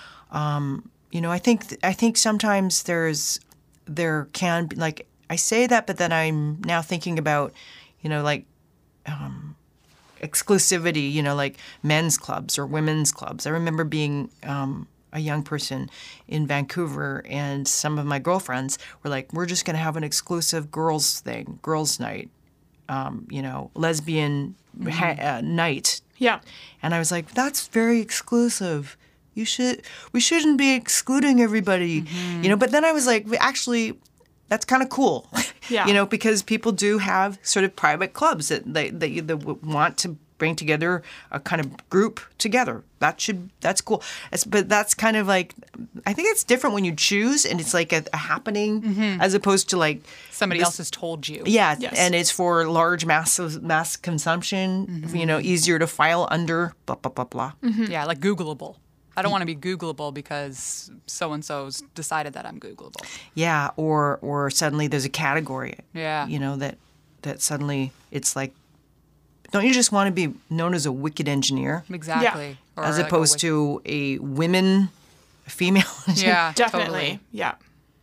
Um, you know, I think th- I think sometimes there's there can be, like I say that, but then I'm now thinking about, you know, like um, exclusivity. You know, like men's clubs or women's clubs. I remember being um, a young person in Vancouver, and some of my girlfriends were like, "We're just going to have an exclusive girls thing, girls' night." Um, you know, lesbian ha- uh, night. Yeah. And I was like, that's very exclusive. You should, we shouldn't be excluding everybody, you know. But then I was like, actually, that's kind of cool, Yeah. you know, because people do have sort of private clubs that they that, you, that want to bring together a kind of group together. That should that's cool. It's, but that's kind of like, I think it's different when you choose, and it's like a, a happening as opposed to like Somebody this- else has told you. yeah, Yes. and it's for large mass mass consumption. You know, easier to file under. Blah blah blah blah. Yeah, like Googleable. I don't want to be Googleable because so and so's decided that I'm Googleable. Yeah, or or suddenly there's a category. Yeah. You know that that suddenly it's like, don't you just want to be known as a wicked engineer Exactly. Or as like a opposed wik- to a women, female? engineer? Yeah, Definitely. totally. Yeah.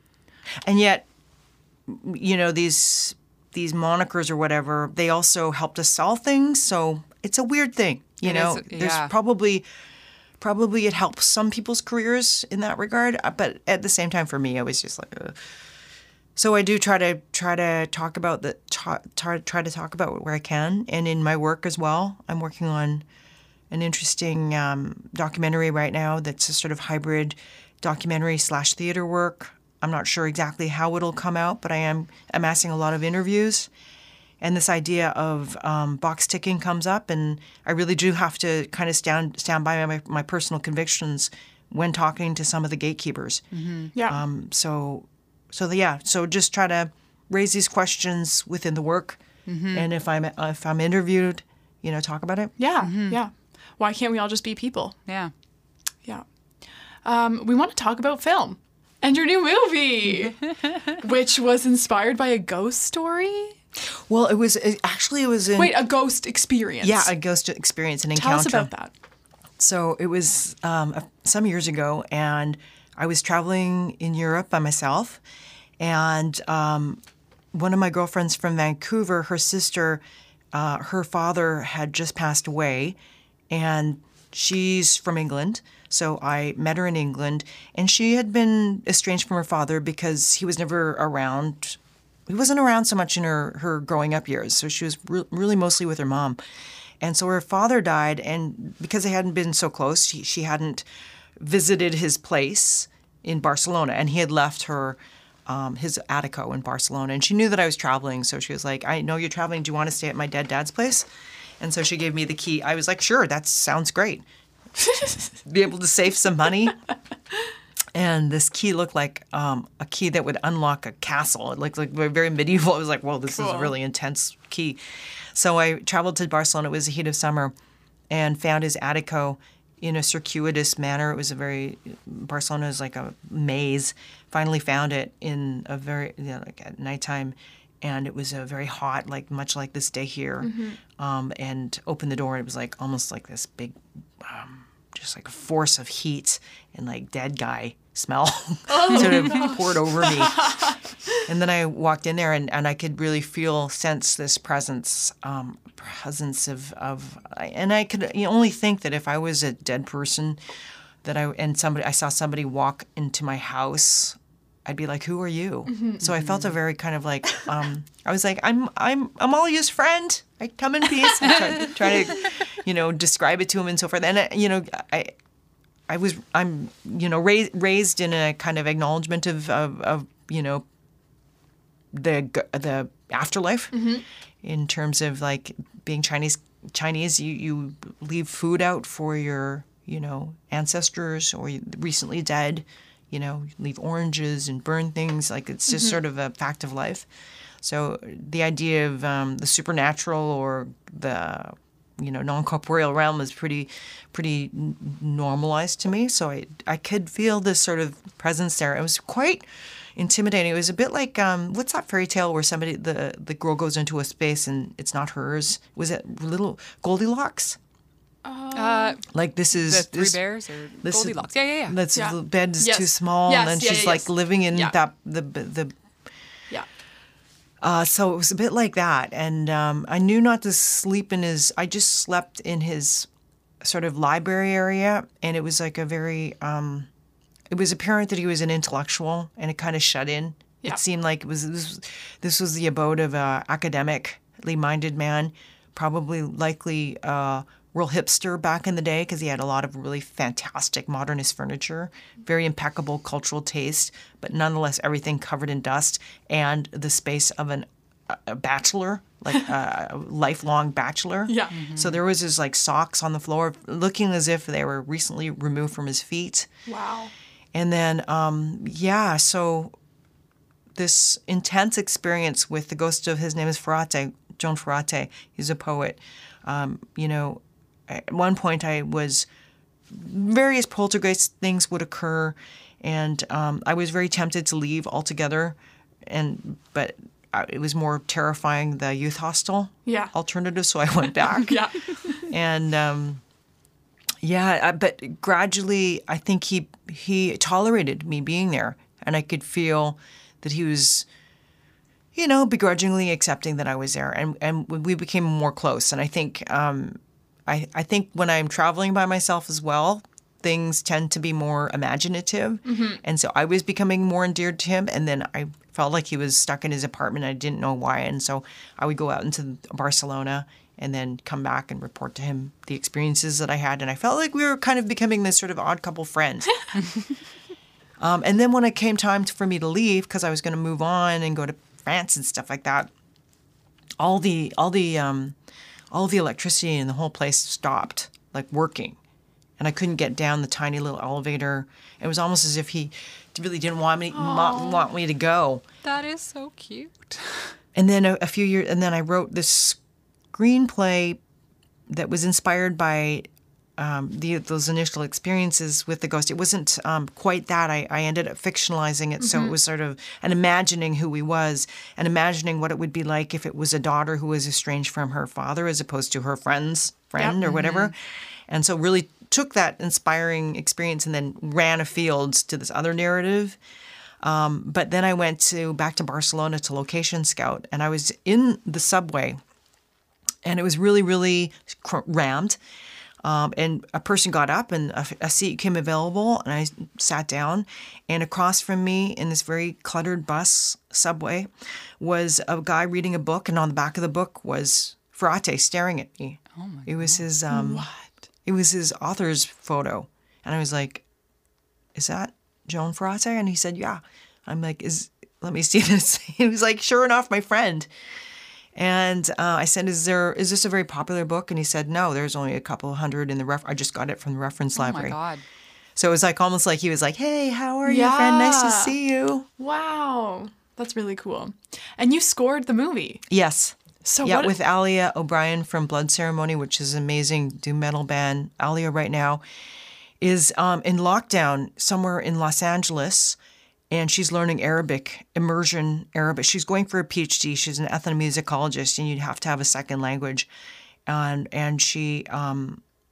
And yet, you know, these these monikers or whatever, they also helped us sell things. So it's a weird thing, you It know. is, There's yeah. probably probably it helps some people's careers in that regard, uh, but at the same time, for me, I was just like, Ugh. So I do try to try to talk about the try, try try to talk about where I can, and in my work as well. I'm working on an interesting um, documentary right now that's a sort of hybrid documentary slash theater work. I'm not sure exactly how it'll come out, but I am amassing a lot of interviews. And this idea of um, box ticking comes up, and I really do have to kind of stand stand by my, my personal convictions when talking to some of the gatekeepers. Yeah. Um, so, so the, yeah, so just try to raise these questions within the work, and if I'm if I'm interviewed, you know, talk about it. yeah. Yeah. Why can't we all just be people? Yeah. Yeah. Um, we want to talk about film and your new movie, which was inspired by a ghost story. Well, it was it, actually it was in Wait, a ghost experience. yeah a ghost experience, an Tell encounter. us about that. So it was um, a- some years ago, and I was traveling in Europe by myself, and um, one of my girlfriends from Vancouver, her sister, uh, her father had just passed away, and she's from England. So I met her in England, and she had been estranged from her father because he was never around. He wasn't around so much in her, her growing up years, so she was re- really mostly with her mom. And so her father died, and because they hadn't been so close, she, she hadn't visited his place in Barcelona, and he had left her um, his attico in Barcelona. And she knew that I was traveling, so she was like, I know you're traveling. Do you want to stay at my dead dad's place? And so she gave me the key. I was like, sure, that sounds great. Be able to save some money. And this key looked like um, a key that would unlock a castle. It looked like very medieval. I was like, whoa, this is a Cool. really intense key. So I traveled to Barcelona. It was the heat of summer, and found his attico in a circuitous manner. It was a very, Barcelona is like a maze. Finally found it in a very, you know, like at nighttime, and it was a very hot, like much like this day here. Um, and opened the door, and it was like almost like this big, um, just like a force of heat and like dead guy smell sort of poured over me. And then I walked in there and, and I could really feel, sense this presence, um, presence of, of, and I could you know, only think that if I was a dead person that I, and somebody, I saw somebody walk into my house, I'd be like, who are you? Mm-hmm. So I felt a very kind of like, um, I was like, I'm, I'm, I'm Alia's friend. I come in peace. And try, try to, you know, describe it to him and so forth. And, uh, you know, I, I was, I'm, you know, raised, raised in a kind of acknowledgement of, of, of you know, the, the afterlife mm-hmm. in terms of like being Chinese, Chinese, you, you leave food out for your, you know, ancestors or recently dead. You know, leave oranges and burn things. Like it's just mm-hmm. sort of a fact of life. So the idea of um, the supernatural or the, you know, non-corporeal realm is pretty, pretty n- normalized to me. So I, I could feel this sort of presence there. It was quite intimidating. It was a bit like, um, what's that fairy tale where somebody, the, the girl goes into a space and it's not hers? Was it little Goldilocks? Uh, like this is the Three this, Bears or this Goldilocks. Yeah, yeah, yeah. That's yeah. the bed is yes. too small, yes, and then yeah, she's yeah, like yes. living in yeah. that the the. Yeah. Uh, so it was a bit like that, and um, I knew not to sleep in his. I just slept in his sort of library area, and it was like a very. Um, it was apparent that he was an intellectual, and it kind of shut in. Yeah. It seemed like it was this. This was the abode of a academically minded man, probably likely. Uh, real hipster back in the day because he had a lot of really fantastic modernist furniture, very impeccable cultural taste, but nonetheless everything covered in dust and the space of an, a bachelor, like a lifelong bachelor. Yeah. Mm-hmm. So there was his like socks on the floor looking as if they were recently removed from his feet. Wow. And then, um, yeah, so this intense experience with the ghost of, his name is Ferrate, Joan Ferrate. He's a poet. Um, you know, at one point I was, various poltergeist things would occur, and um, I was very tempted to leave altogether, and but I, it was more terrifying the youth hostel yeah. alternative, so I went back. yeah. And um, yeah, I, but gradually I think he he tolerated me being there, and I could feel that he was, you know, begrudgingly accepting that I was there, and and we became more close. And I think um, I I think when I'm traveling by myself as well, things tend to be more imaginative, mm-hmm. and so I was becoming more endeared to him. And then I felt like he was stuck in his apartment. I didn't know why, and so I would go out into Barcelona and then come back and report to him the experiences that I had. And I felt like we were kind of becoming this sort of odd couple friend. um, and then when it came time for me to leave, because I was going to move on and go to France and stuff like that, all the all the um, all the electricity in the whole place stopped, like working, and I couldn't get down the tiny little elevator. It was almost as if he really didn't want me want, want me to go. That is so cute. And then a, a few years, and then I wrote this screenplay that was inspired by um, the, those initial experiences with the ghost. It wasn't um, quite that. I, I ended up fictionalizing it, mm-hmm. so it was sort of an imagining who he was and imagining what it would be like if it was a daughter who was estranged from her father as opposed to her friend's friend yep. or whatever. Mm-hmm. And so really took that inspiring experience and then ran afield to this other narrative. Um, but then I went to back to Barcelona to location scout, and I was in the subway, and it was really, really cr- rammed. Um, and a person got up, and a, a seat came available, and I sat down. And across from me, in this very cluttered bus subway, was a guy reading a book, and on the back of the book was Ferrate staring at me. Oh my! It was his. Um, what? It was his author's photo, and I was like, "Is that Joan Ferrate?" And he said, "Yeah." I'm like, "Is let me see this." He was like, "Sure enough, my friend." And uh, I said, "Is there is this a very popular book?" And he said, "No, there's only a couple hundred in the ref. I just got it from the reference library." Oh my God! So it was like almost like he was like, "Hey, how are yeah. you, friend? Nice to see you." Wow, that's really cool. And you scored the movie. Yes. So yeah, what... with Alia O'Brien from Blood Ceremony, which is an amazing doom metal band. Alia right now is um, in lockdown somewhere in Los Angeles, and she's learning Arabic, immersion Arabic. She's going for a PhD. She's an ethnomusicologist, and you'd have to have a second language. And and she um,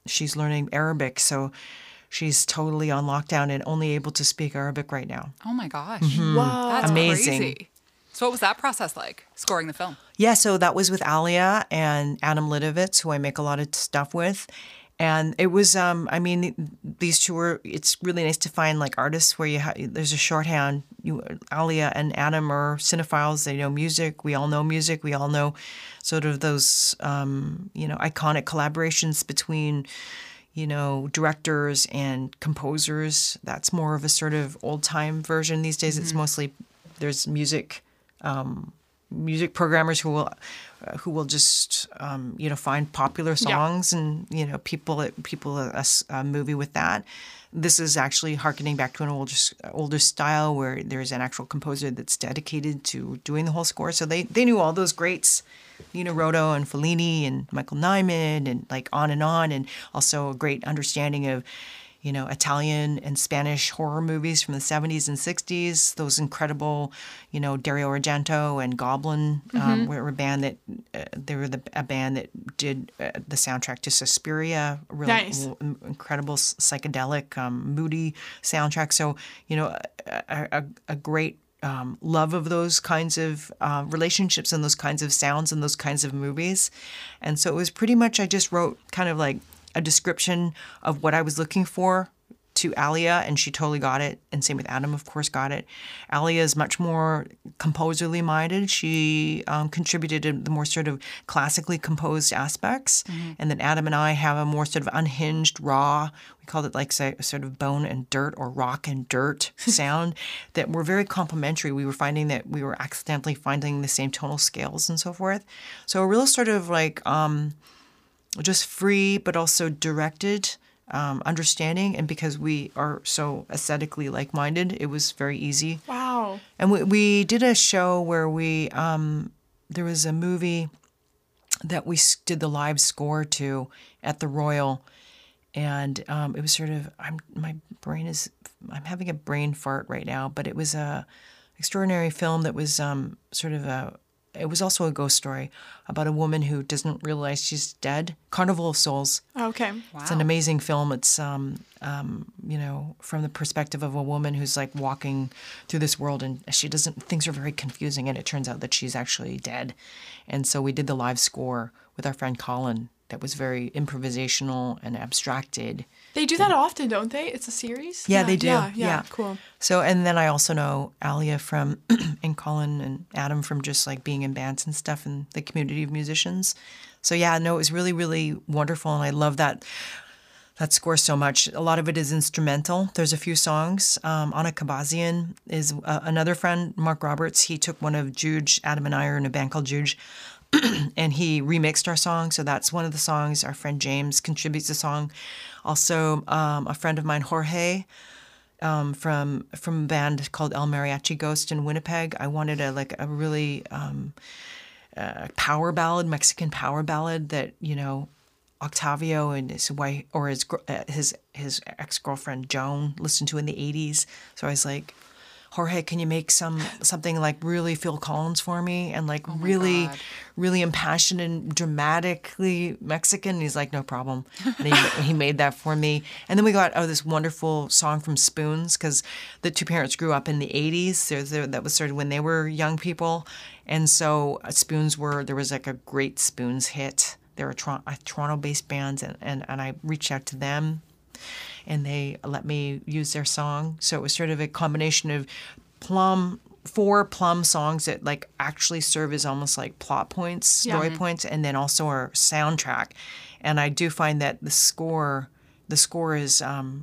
she's learning Arabic, so she's totally on lockdown and only able to speak Arabic right now. Oh my gosh. Wow. That's Amazing. crazy. So what was that process like, scoring the film? Yeah, so that was with Alia and Adam Lidovitz, who I make a lot of stuff with. And it was, um, I mean, these two were, it's really nice to find like artists where you ha- there's a shorthand. You, Alia and Adam are cinephiles. They know music. We all know music. We all know sort of those, um, you know, iconic collaborations between, you know, directors and composers. That's more of a sort of old time version. These days, mm-hmm. It's mostly, there's music, um, music programmers who will uh, who will just um, you know find popular songs yeah. and you know people people a, a movie with that. This is actually harkening back to an older older style where there's an actual composer that's dedicated to doing the whole score. So they they knew all those greats, Nino Rota and Fellini and Michael Nyman and like on and on, and also a great understanding of you know, Italian and Spanish horror movies from the seventies and sixties. Those incredible, you know, Dario Argento and Goblin um, mm-hmm. were a band that uh, they were the, a band that did uh, the soundtrack to Suspiria. A really nice. w- incredible psychedelic, um, moody soundtrack. So, you know, a, a, a great um, love of those kinds of uh, relationships and those kinds of sounds and those kinds of movies. And so it was pretty much I just wrote kind of like a description of what I was looking for to Alia, and she totally got it. And same with Adam, of course, got it. Alia is much more composerly minded. She um, contributed to the more sort of classically composed aspects. Mm-hmm. And then Adam and I have a more sort of unhinged, raw, we called it like say, sort of bone and dirt or rock and dirt sound that were very complementary. We were finding that we were accidentally finding the same tonal scales and so forth. So a real sort of like um, just free but also directed Um, understanding, and because we are so aesthetically like-minded, it was very easy. Wow. And we, we did a show where we, um, there was a movie that we did the live score to at the Royal, and um, it was sort of, I'm my brain is, I'm having a brain fart right now, but it was a extraordinary film that was um, sort of a, it was also a ghost story about a woman who doesn't realize she's dead. Carnival of Souls. Okay. Wow. It's an amazing film. It's, um, um, you know, from the perspective of a woman who's like walking through this world and she doesn't, things are very confusing and it turns out that she's actually dead. And so we did the live score with our friend Colin that was very improvisational and abstracted. They do that often, don't they? It's a series? Yeah, they do. Yeah, yeah, Yeah. cool. So, and then I also know Alia from, and Colin and Adam from just like being in bands and stuff in the community of musicians. So yeah, no, it was really, really wonderful. And I love that, that score so much. A lot of it is instrumental. There's a few songs. Um, Anna Kabazian is uh, another friend, Mark Roberts. He took one of Juge, Adam and I are in a band called Juge, and he remixed our song. So that's one of the songs. Our friend James contributes a song. Also, um, a friend of mine, Jorge, um, from from a band called El Mariachi Ghost in Winnipeg. I wanted a like a really um, uh, power ballad, Mexican power ballad that you know Octavio and his wife or his uh, his his ex girlfriend Joan listened to in the eighties. So I was like, Jorge, can you make some something like really Phil Collins for me and like Oh my really, God. really impassioned and dramatically Mexican? And he's like, no problem. And he, he made that for me. And then we got oh this wonderful song from Spoons because the two parents grew up in the eighties. There, there, that was sort of when they were young people, and so uh, Spoons were there was like a great Spoons hit. They were Toronto, a Toronto-based bands, and, and and I reached out to them. And they let me use their song. So it was sort of a combination of plum, four plum songs that like actually serve as almost like plot points, story Yeah. points, and then also our soundtrack. And I do find that the score, the score is, um,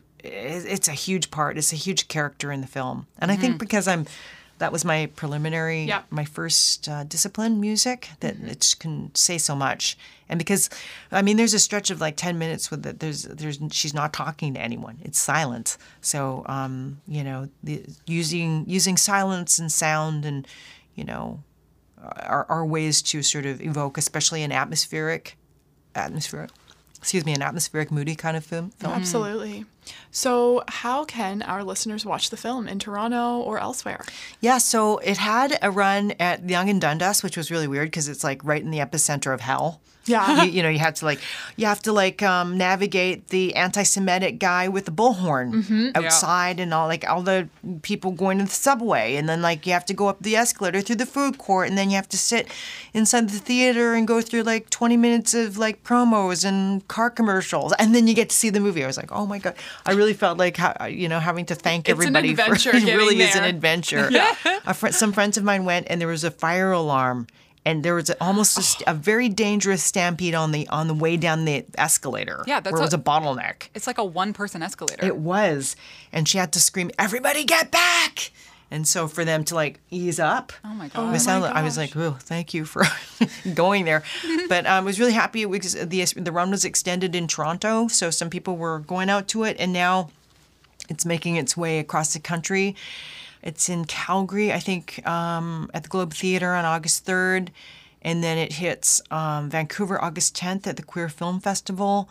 it, it's a huge part. It's a huge character in the film. And I think because I'm, that was my preliminary, Yeah. my first uh, discipline, music, that it can say so much. And because, I mean, there's a stretch of like ten minutes with it. There's, there's, she's not talking to anyone. It's silent. So, um, you know, the, using using silence and sound and, you know, are, are ways to sort of evoke, especially an atmospheric, atmospheric, excuse me, an atmospheric, moody kind of film. film. Absolutely. So, how can our listeners watch the film in Toronto or elsewhere? Yeah, so it had a run at Yonge and Dundas, which was really weird because it's like right in the epicenter of hell. Yeah. You, you know, you have to like, you have to like um, navigate the anti-Semitic guy with the bullhorn Mm-hmm. outside, and all like all the people going to the subway, and then like you have to go up the escalator through the food court, and then you have to sit inside the theater and go through like twenty minutes of like promos and car commercials, and then you get to see the movie. I was like, oh my god, I really felt like ha- you know having to thank It's an everybody for adventure it. getting Really is an there. adventure. Yeah. A fr- some friends of mine went, and there was a fire alarm. And there was a, almost a, st- a very dangerous stampede on the on the way down the escalator. Yeah, that's where it was a- a bottleneck. It's like a one-person escalator. It was, and she had to scream, "Everybody get back!" And so for them to like ease up, Oh my it god. was sound- I was like, "Oh, thank you for going there." But um, I was really happy because the the run was extended in Toronto, so some people were going out to it, and now it's making its way across the country. It's in Calgary, I think, um, at the Globe Theatre on August third. And then it hits um, Vancouver August tenth at the Queer Film Festival.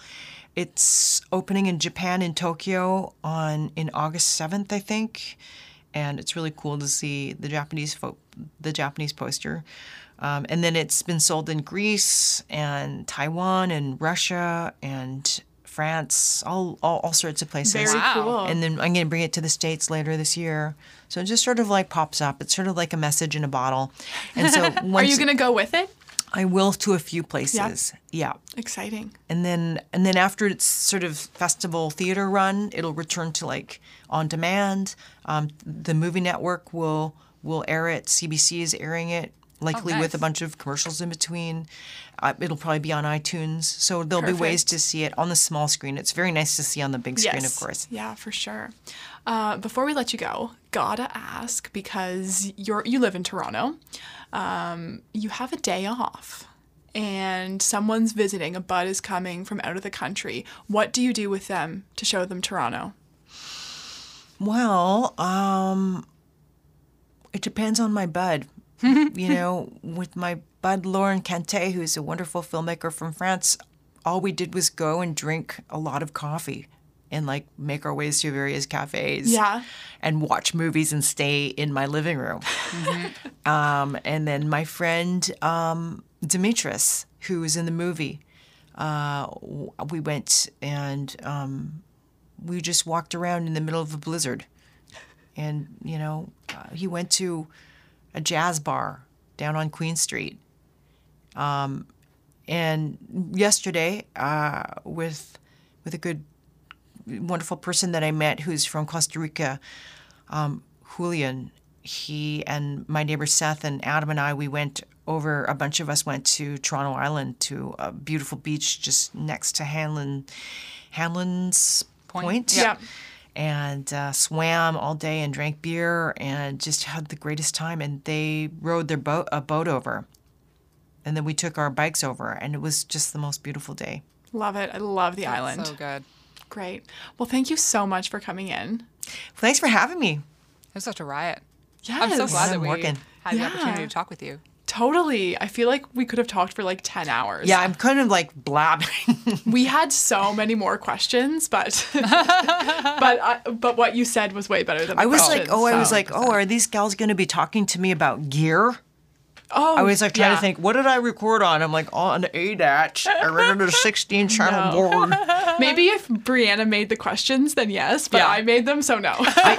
It's opening in Japan in Tokyo on in August seventh, I think. And it's really cool to see the Japanese fo- the Japanese poster. Um, and then it's been sold in Greece and Taiwan and Russia and France, all all, all sorts of places. Very Wow. cool. And then I'm going to bring it to the States later this year. So it just sort of like pops up. It's sort of like a message in a bottle. And so Are once you going to go with it? I will to a few places. Yeah. Exciting. And then and then after its sort of festival theater run, it'll return to like on demand. Um, the movie network will will air it. C B C is airing it, likely with a nice. bunch of commercials in between. Uh, it'll probably be on iTunes. So there'll be ways Perfect. to see it on the small screen. It's very nice to see on the big screen, of course. Yeah, for sure. Uh, before we let you go, gotta ask, because you're you live in Toronto, um, you have a day off, and someone's visiting. A bud is coming from out of the country. What do you do with them to show them Toronto? Well, um, it depends on my bud. You know, with my bud Lauren Canté, who's a wonderful filmmaker from France, all we did was go and drink a lot of coffee and like make our ways to various cafes. Yeah. And watch movies and stay in my living room. um, and then my friend um, Demetris, who was in the movie, uh, w- we went and um, we just walked around in the middle of a blizzard. And, you know, uh, he went to a jazz bar down on Queen Street. Um, and yesterday, uh, with with a good, wonderful person that I met who's from Costa Rica, um, Julian, he and my neighbor Seth and Adam and I, we went over, a bunch of us went to Toronto Island to a beautiful beach just next to Hanlon, Hanlon's Point. Point. Yeah. And uh, swam all day and drank beer and just had the greatest time. And they rode their boat a boat over, and then we took our bikes over, and it was just the most beautiful day. Love it. I love the island. So good. Great. Well, thank you so much for coming in. Thanks for having me. It was such a riot. Yes. I'm so glad that I'm we working. had the Yeah. opportunity to talk with you. Totally. I feel like we could have talked for like ten hours. Yeah, I'm kind of like blabbing. We had so many more questions, but but I, but what you said was way better than the I was questions, like, oh, I was so- like, oh, are these gals going to be talking to me about gear? oh, I was like trying yeah. to think, what did I record on? I'm like, on an A D A T. I rented a sixteen channel board. Maybe if Brianna made the questions, then yes, but Yeah. I made them, so no.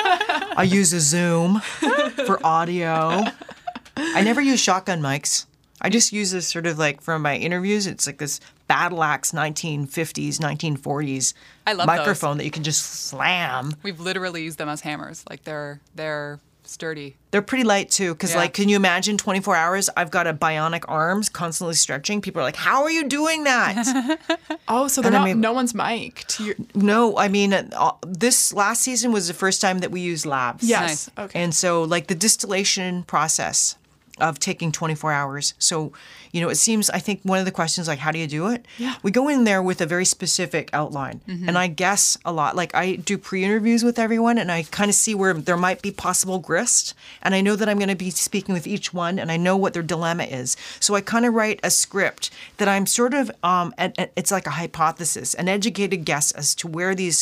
I use a Zoom for audio. I never use shotgun mics. I just use this sort of like for my interviews. It's like this Battle Axe nineteen fifties, nineteen forties I love those. microphone that you can just slam. We've literally used them as hammers. Like they're they're sturdy. They're pretty light too, because Yeah. like, can you imagine twenty-four hours? I've got a bionic arms constantly stretching. People are like, "How are you doing that?" Oh, so they're And I not, mean- no one's mic'd. You're, No, I mean, uh, this last season was the first time that we used labs. yes. Nice. Okay. And so, like the distillation process of taking twenty-four hours. So, you know, it seems, I think one of the questions, like, how do you do it? Yeah. We go in there with a very specific outline. And I guess a lot. Like, I do pre interviews with everyone, and I kind of see where there might be possible grist. And I know that I'm going to be speaking with each one, and I know what their dilemma is. So I kind of write a script that I'm sort of, um, and, and it's like a hypothesis, an educated guess as to where these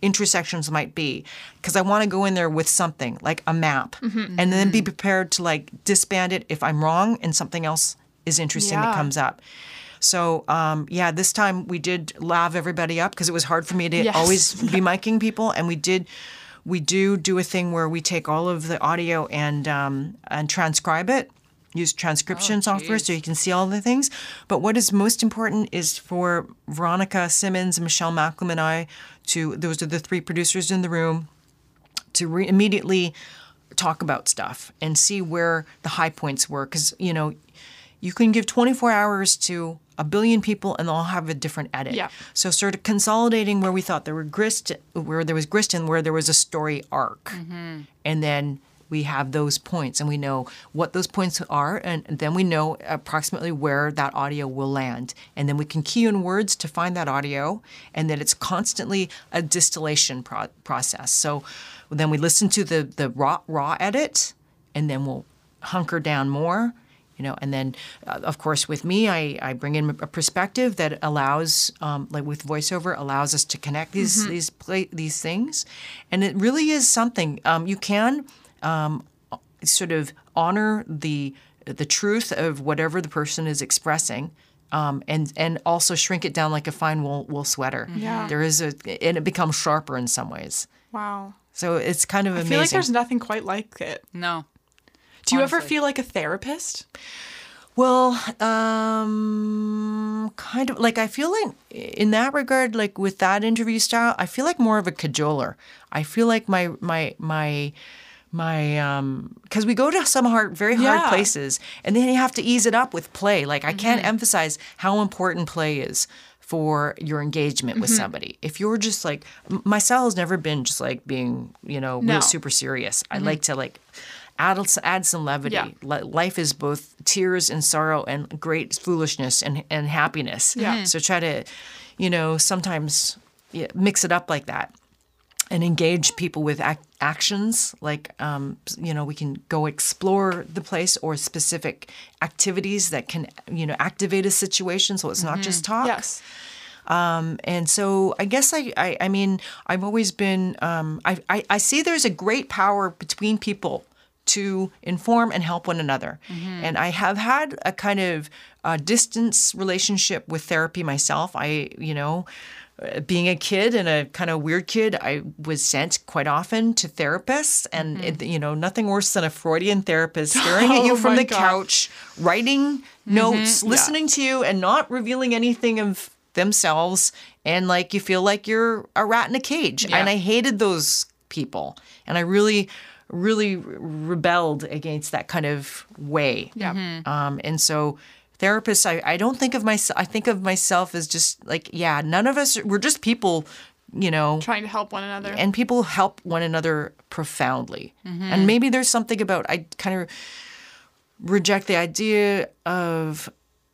intersections might be, because I want to go in there with something like a map, Mm-hmm. and then be prepared to like disband it if I'm wrong and something else is interesting that Yeah. comes up. So um, yeah, this time we did lav everybody up because it was hard for me to Yes. always be miking people, and we did. We do do a thing where we take all of the audio and um, and transcribe it. Use transcription Oh, software so geez. you can see all the things. But what is most important is for Veronica Simmons and Michelle Macklem and I to, those are the three producers in the room, to re- immediately talk about stuff and see where the high points were. Because, you know, you can give twenty-four hours to a billion people and they'll all have a different edit. Yeah. So sort of consolidating where we thought there were grist, where there was grist and where there was a story arc. And then we have those points and we know what those points are, and then we know approximately where that audio will land. And then we can key in words to find that audio, and then it's constantly a distillation pro- process. So then we listen to the, the raw, raw edit, and then we'll hunker down more. You know, and then, uh, of course, with me, I, I bring in a perspective that allows, um, like with voiceover, allows us to connect these Mm-hmm. these play, these things, and it really is something. Um, you can um, sort of honor the the truth of whatever the person is expressing, um, and and also shrink it down like a fine wool wool sweater. Yeah. There is a, and it becomes sharper in some ways. Wow. So it's kind of I amazing. feel like there's nothing quite like it. No. Do you ever Honestly. feel like a therapist? Well, um, kind of like I feel like in that regard, like with that interview style, I feel like more of a cajoler. I feel like my my my my um because we go to some hard, very hard Yeah. places, and then you have to ease it up with play. Like I can't emphasize how important play is for your engagement with somebody. If you're just like m- my style has never been just like being, you know, No. real super serious. I like to like add add some levity. Yeah. Li- Life is both tears and sorrow and great foolishness and and happiness. Yeah. Mhm. So try to, you know, sometimes yeah, mix it up like that, and engage people with ac- actions. Like, um, you know, we can go explore the place or specific activities that can, you know, activate a situation. So it's not just talk. Yes. And so I guess I, I, I mean, I've always been, um, I, I, I see there's a great power between people to inform and help one another. And I have had a kind of uh, distance relationship with therapy myself. I, you know, uh, being a kid and a kind of weird kid, I was sent quite often to therapists, and it, you know, nothing worse than a Freudian therapist staring at you Oh from my the God. couch, writing notes, listening to you, and not revealing anything of themselves, and like you feel like you're a rat in a cage. Yeah. And I hated those people, and I really, really rebelled against that kind of way. Yeah. Um, and so therapists, I, I don't think of myself, I think of myself as just like, yeah, none of us, we're just people, you know, Trying to help one another. and people help one another profoundly. And maybe there's something about, I kind of reject the idea of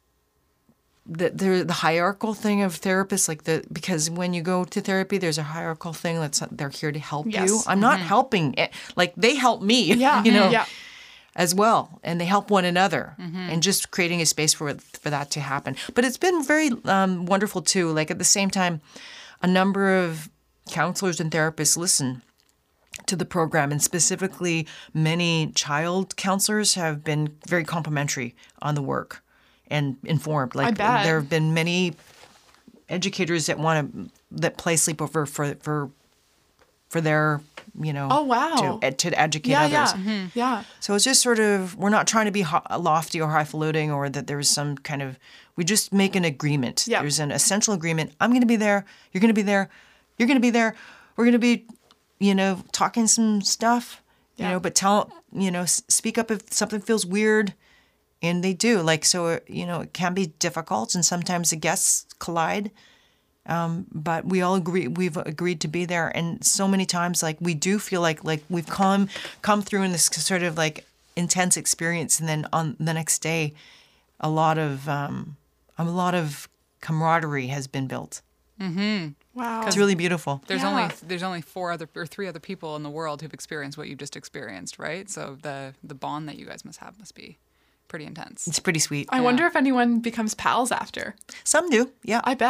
the, the the hierarchical thing of therapists, like the, because when you go to therapy, there's a hierarchical thing that's, they're here to help Yes. you. I'm not helping it. Like they help me, yeah. you know, Yeah. as well, and they help one another, and just creating a space for for that to happen. But it's been very um, wonderful too. Like at the same time, a number of counselors and therapists listen to the program, and specifically many child counselors have been very complimentary on the work and informed. Like bet. there have been many educators that want to that play sleepover for for for their, you know, Oh, wow. to, to educate Yeah. others. Yeah. Yeah. So it's just sort of, we're not trying to be ho- lofty or highfalutin, or that there's some kind of, we just make an agreement. Yeah. There's an essential agreement. I'm going to be there. You're going to be there. You're going to be there. We're going to be, you know, talking some stuff, you Yeah. know, but tell, you know, s- speak up if something feels weird. And they do. Like, so, uh, you know, it can be difficult, and sometimes the guests collide. Um, but we all agree, we've agreed to be there. And so many times, like, we do feel like, like we've come, come through in this sort of like intense experience. And then on the next day, a lot of, um, a lot of camaraderie has been built. Wow. It's really beautiful. There's Yeah. only there's only four other or three other people in the world who've experienced what you've just experienced, right? So the the bond that you guys must have must be pretty intense. It's pretty sweet. I wonder if anyone becomes pals after. Some do. Yeah. I bet.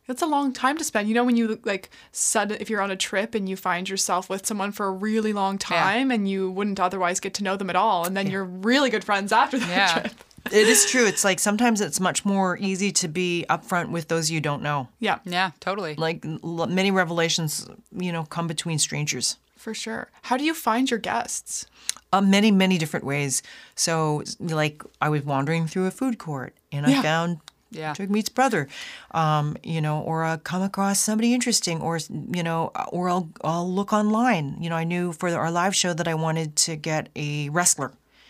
It's a long time to spend. You know, when you like sudden if you're on a trip and you find yourself with someone for a really long time and you wouldn't otherwise get to know them at all, and then you're really good friends after that Yeah. trip. It is true. It's like sometimes it's much more easy to be upfront with those you don't know. Yeah, Yeah, totally. Like l- many revelations, you know, come between strangers. for sure. How do you find your guests? Uh, many, many different ways. So, like, I was wandering through a food court and I Yeah. found Yeah. Jagmeet's brother, um, you know, or I come across somebody interesting, or you know, or I'll I'll look online. You know, I knew for our live show that I wanted to get a wrestler,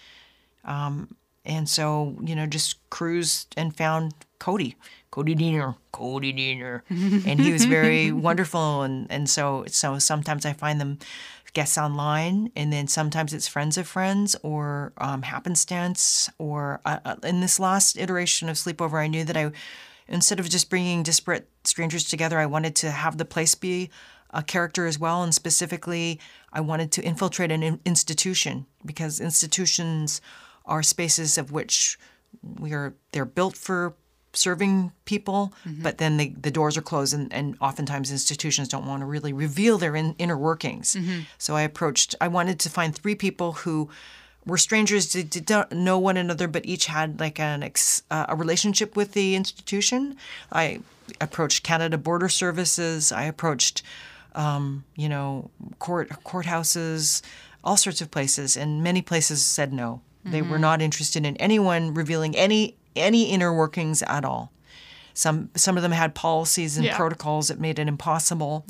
um, and so you know, just cruised and found Cody, Cody Diener, Cody Diener, and he was very wonderful, and and so so sometimes I find them guests online, and then sometimes it's friends of friends or um, happenstance. Or uh, in this last iteration of Sleepover, I knew that I, instead of just bringing disparate strangers together, I wanted to have the place be a character as well, and specifically, I wanted to infiltrate an in- institution because institutions are spaces of which we are they're built for serving people, but then the, the doors are closed, and, and oftentimes institutions don't want to really reveal their in, inner workings. So I approached, I wanted to find three people who were strangers, did, did not know one another, but each had like an ex, uh, a relationship with the institution. I approached Canada Border Services. I approached, um, you know, court courthouses, all sorts of places, and many places said no. They were not interested in anyone revealing any any inner workings at all. Some some of them had policies and Yeah. protocols that made it impossible,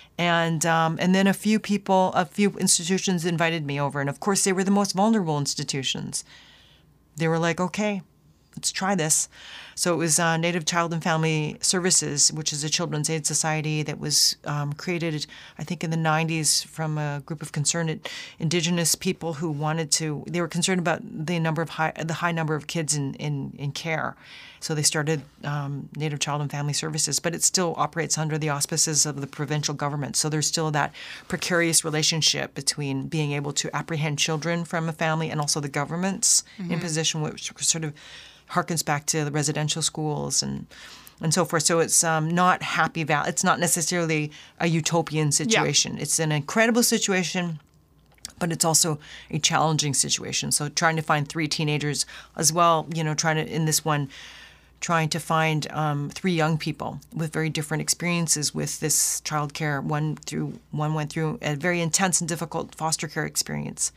and um, and then a few people, a few institutions invited me over, and of course they were the most vulnerable institutions. They were like, okay, let's try this. So it was uh, Native Child and Family Services, which is a children's aid society that was um, created, I think, in the nineties from a group of concerned Indigenous people who wanted to. They were concerned about the number of high, the high number of kids in in, in care. So they started um, Native Child and Family Services, but it still operates under the auspices of the provincial government. So there's still that precarious relationship between being able to apprehend children from a family and also the government's imposition, which sort of harkens back to the residential schools and and so forth. So it's um, not happy val. It's not necessarily a utopian situation. It's an incredible situation, but it's also a challenging situation. So trying to find three teenagers as well, you know, trying to, in this one, trying to find um, three young people with very different experiences with this childcare. One through one went through a very intense and difficult foster care experience.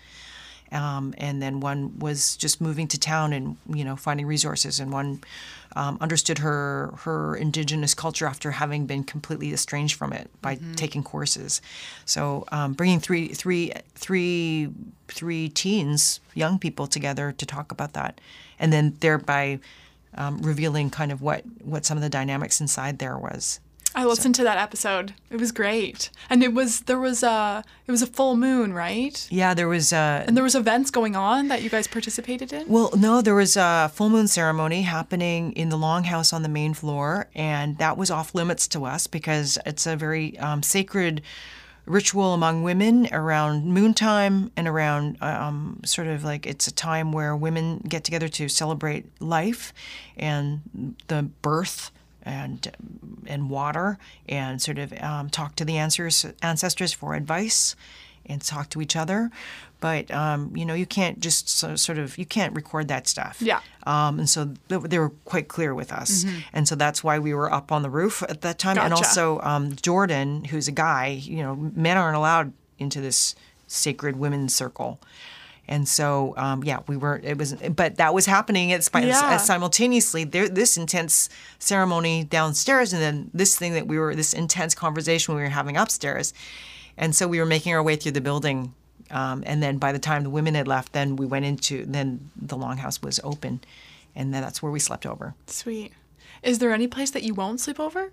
Um, and then one was just moving to town and, you know, finding resources. And one um, understood her her indigenous culture after having been completely estranged from it by mm-hmm. taking courses. So um, bringing three, three, three, three teens, young people together to talk about that, and then thereby um, revealing kind of what, what some of the dynamics inside there was. I listened so. to that episode. It was great, and it was there was a it was a full moon, right? Yeah, there was. Uh, and there was events going on that you guys participated in. Well, no, there was a full moon ceremony happening in the longhouse on the main floor, and that was off limits to us because it's a very um, sacred ritual among women around moontime and around um, sort of like it's a time where women get together to celebrate life and the birth. And and water, and sort of um, talk to the ancestors ancestors for advice, and talk to each other. But um, you know, you can't just so, sort of you can't record that stuff. Yeah. Um, and so they, they were quite clear with us, mm-hmm. and so that's why we were up on the roof at that time. Gotcha. And also um, Jordan, who's a guy, you know, men aren't allowed into this sacred women's circle. And so, um, yeah, we were. It was, but that was happening at, yeah. as simultaneously. There, this intense ceremony downstairs, and then this thing that we were, this intense conversation we were having upstairs. And so we were making our way through the building, um, and then by the time the women had left, then we went into. Then the longhouse was open, and then that's where we slept over. Sweet. Is there any place that you won't sleep over?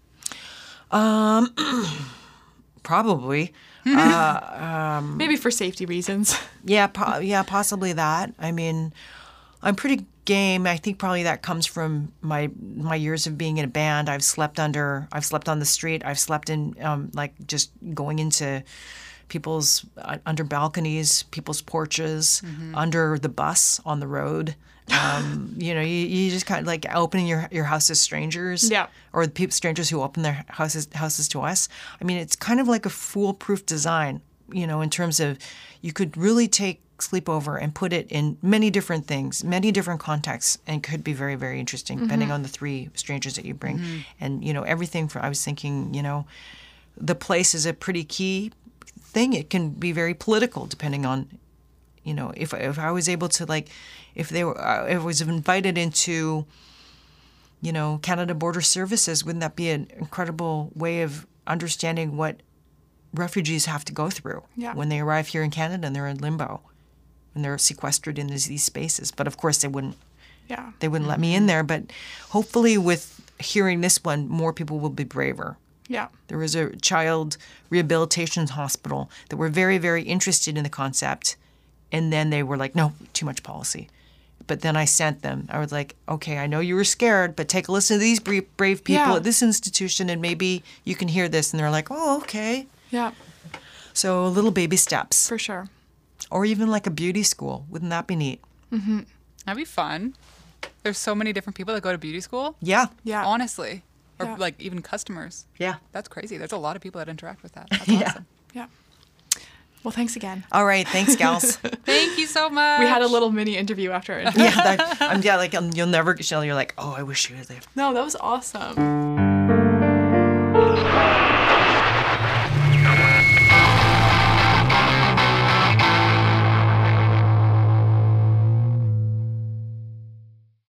Um, probably. uh, um, Maybe for safety reasons. Yeah, po- yeah, possibly that. I mean, I'm pretty game. I think probably that comes from my my years of being in a band. I've slept under. I've slept on the street. I've slept in um, like just going into people's uh, under balconies, people's porches, under the bus on the road. Um, you know, you, you just kind of like opening your your house to strangers, Yeah. or the people, strangers who open their houses houses to us. I mean, it's kind of like a foolproof design. You know, in terms of you could really take Sleepover and put it in many different things, many different contexts, and could be very, very interesting depending on the three strangers that you bring. And, you know, everything from, I was thinking, you know, the place is a pretty key thing. It can be very political depending on, you know, if, if I was able to, like, if they were, uh, if I was invited into, you know, Canada Border Services, wouldn't that be an incredible way of understanding what refugees have to go through Yeah. when they arrive here in Canada and they're in limbo, and they're sequestered in these, these spaces. But of course, they wouldn't Yeah. they wouldn't let me in there. But hopefully, with hearing this one, more people will be braver. Yeah. There was a child rehabilitation hospital that were very, very interested in the concept, and then they were like, "No, too much policy." But then I sent them. I was like, "Okay, I know you were scared, but take a listen to these brave, brave people Yeah. at this institution, and maybe you can hear this." And they're like, "Oh, okay." Yeah. So little baby steps. For sure. Or even like a beauty school. Wouldn't that be neat? That'd be fun. There's so many different people that go to beauty school. Yeah. Yeah. Honestly. Or Yeah. like even customers. Yeah. That's crazy. There's a lot of people that interact with that. That's Yeah. awesome. Yeah. Well, thanks again. All right. Thanks, gals. Thank you so much. We had a little mini interview after it. yeah. That, I'm, yeah. Like um, you'll never. You're like, oh, I wish you were there. No, that was awesome.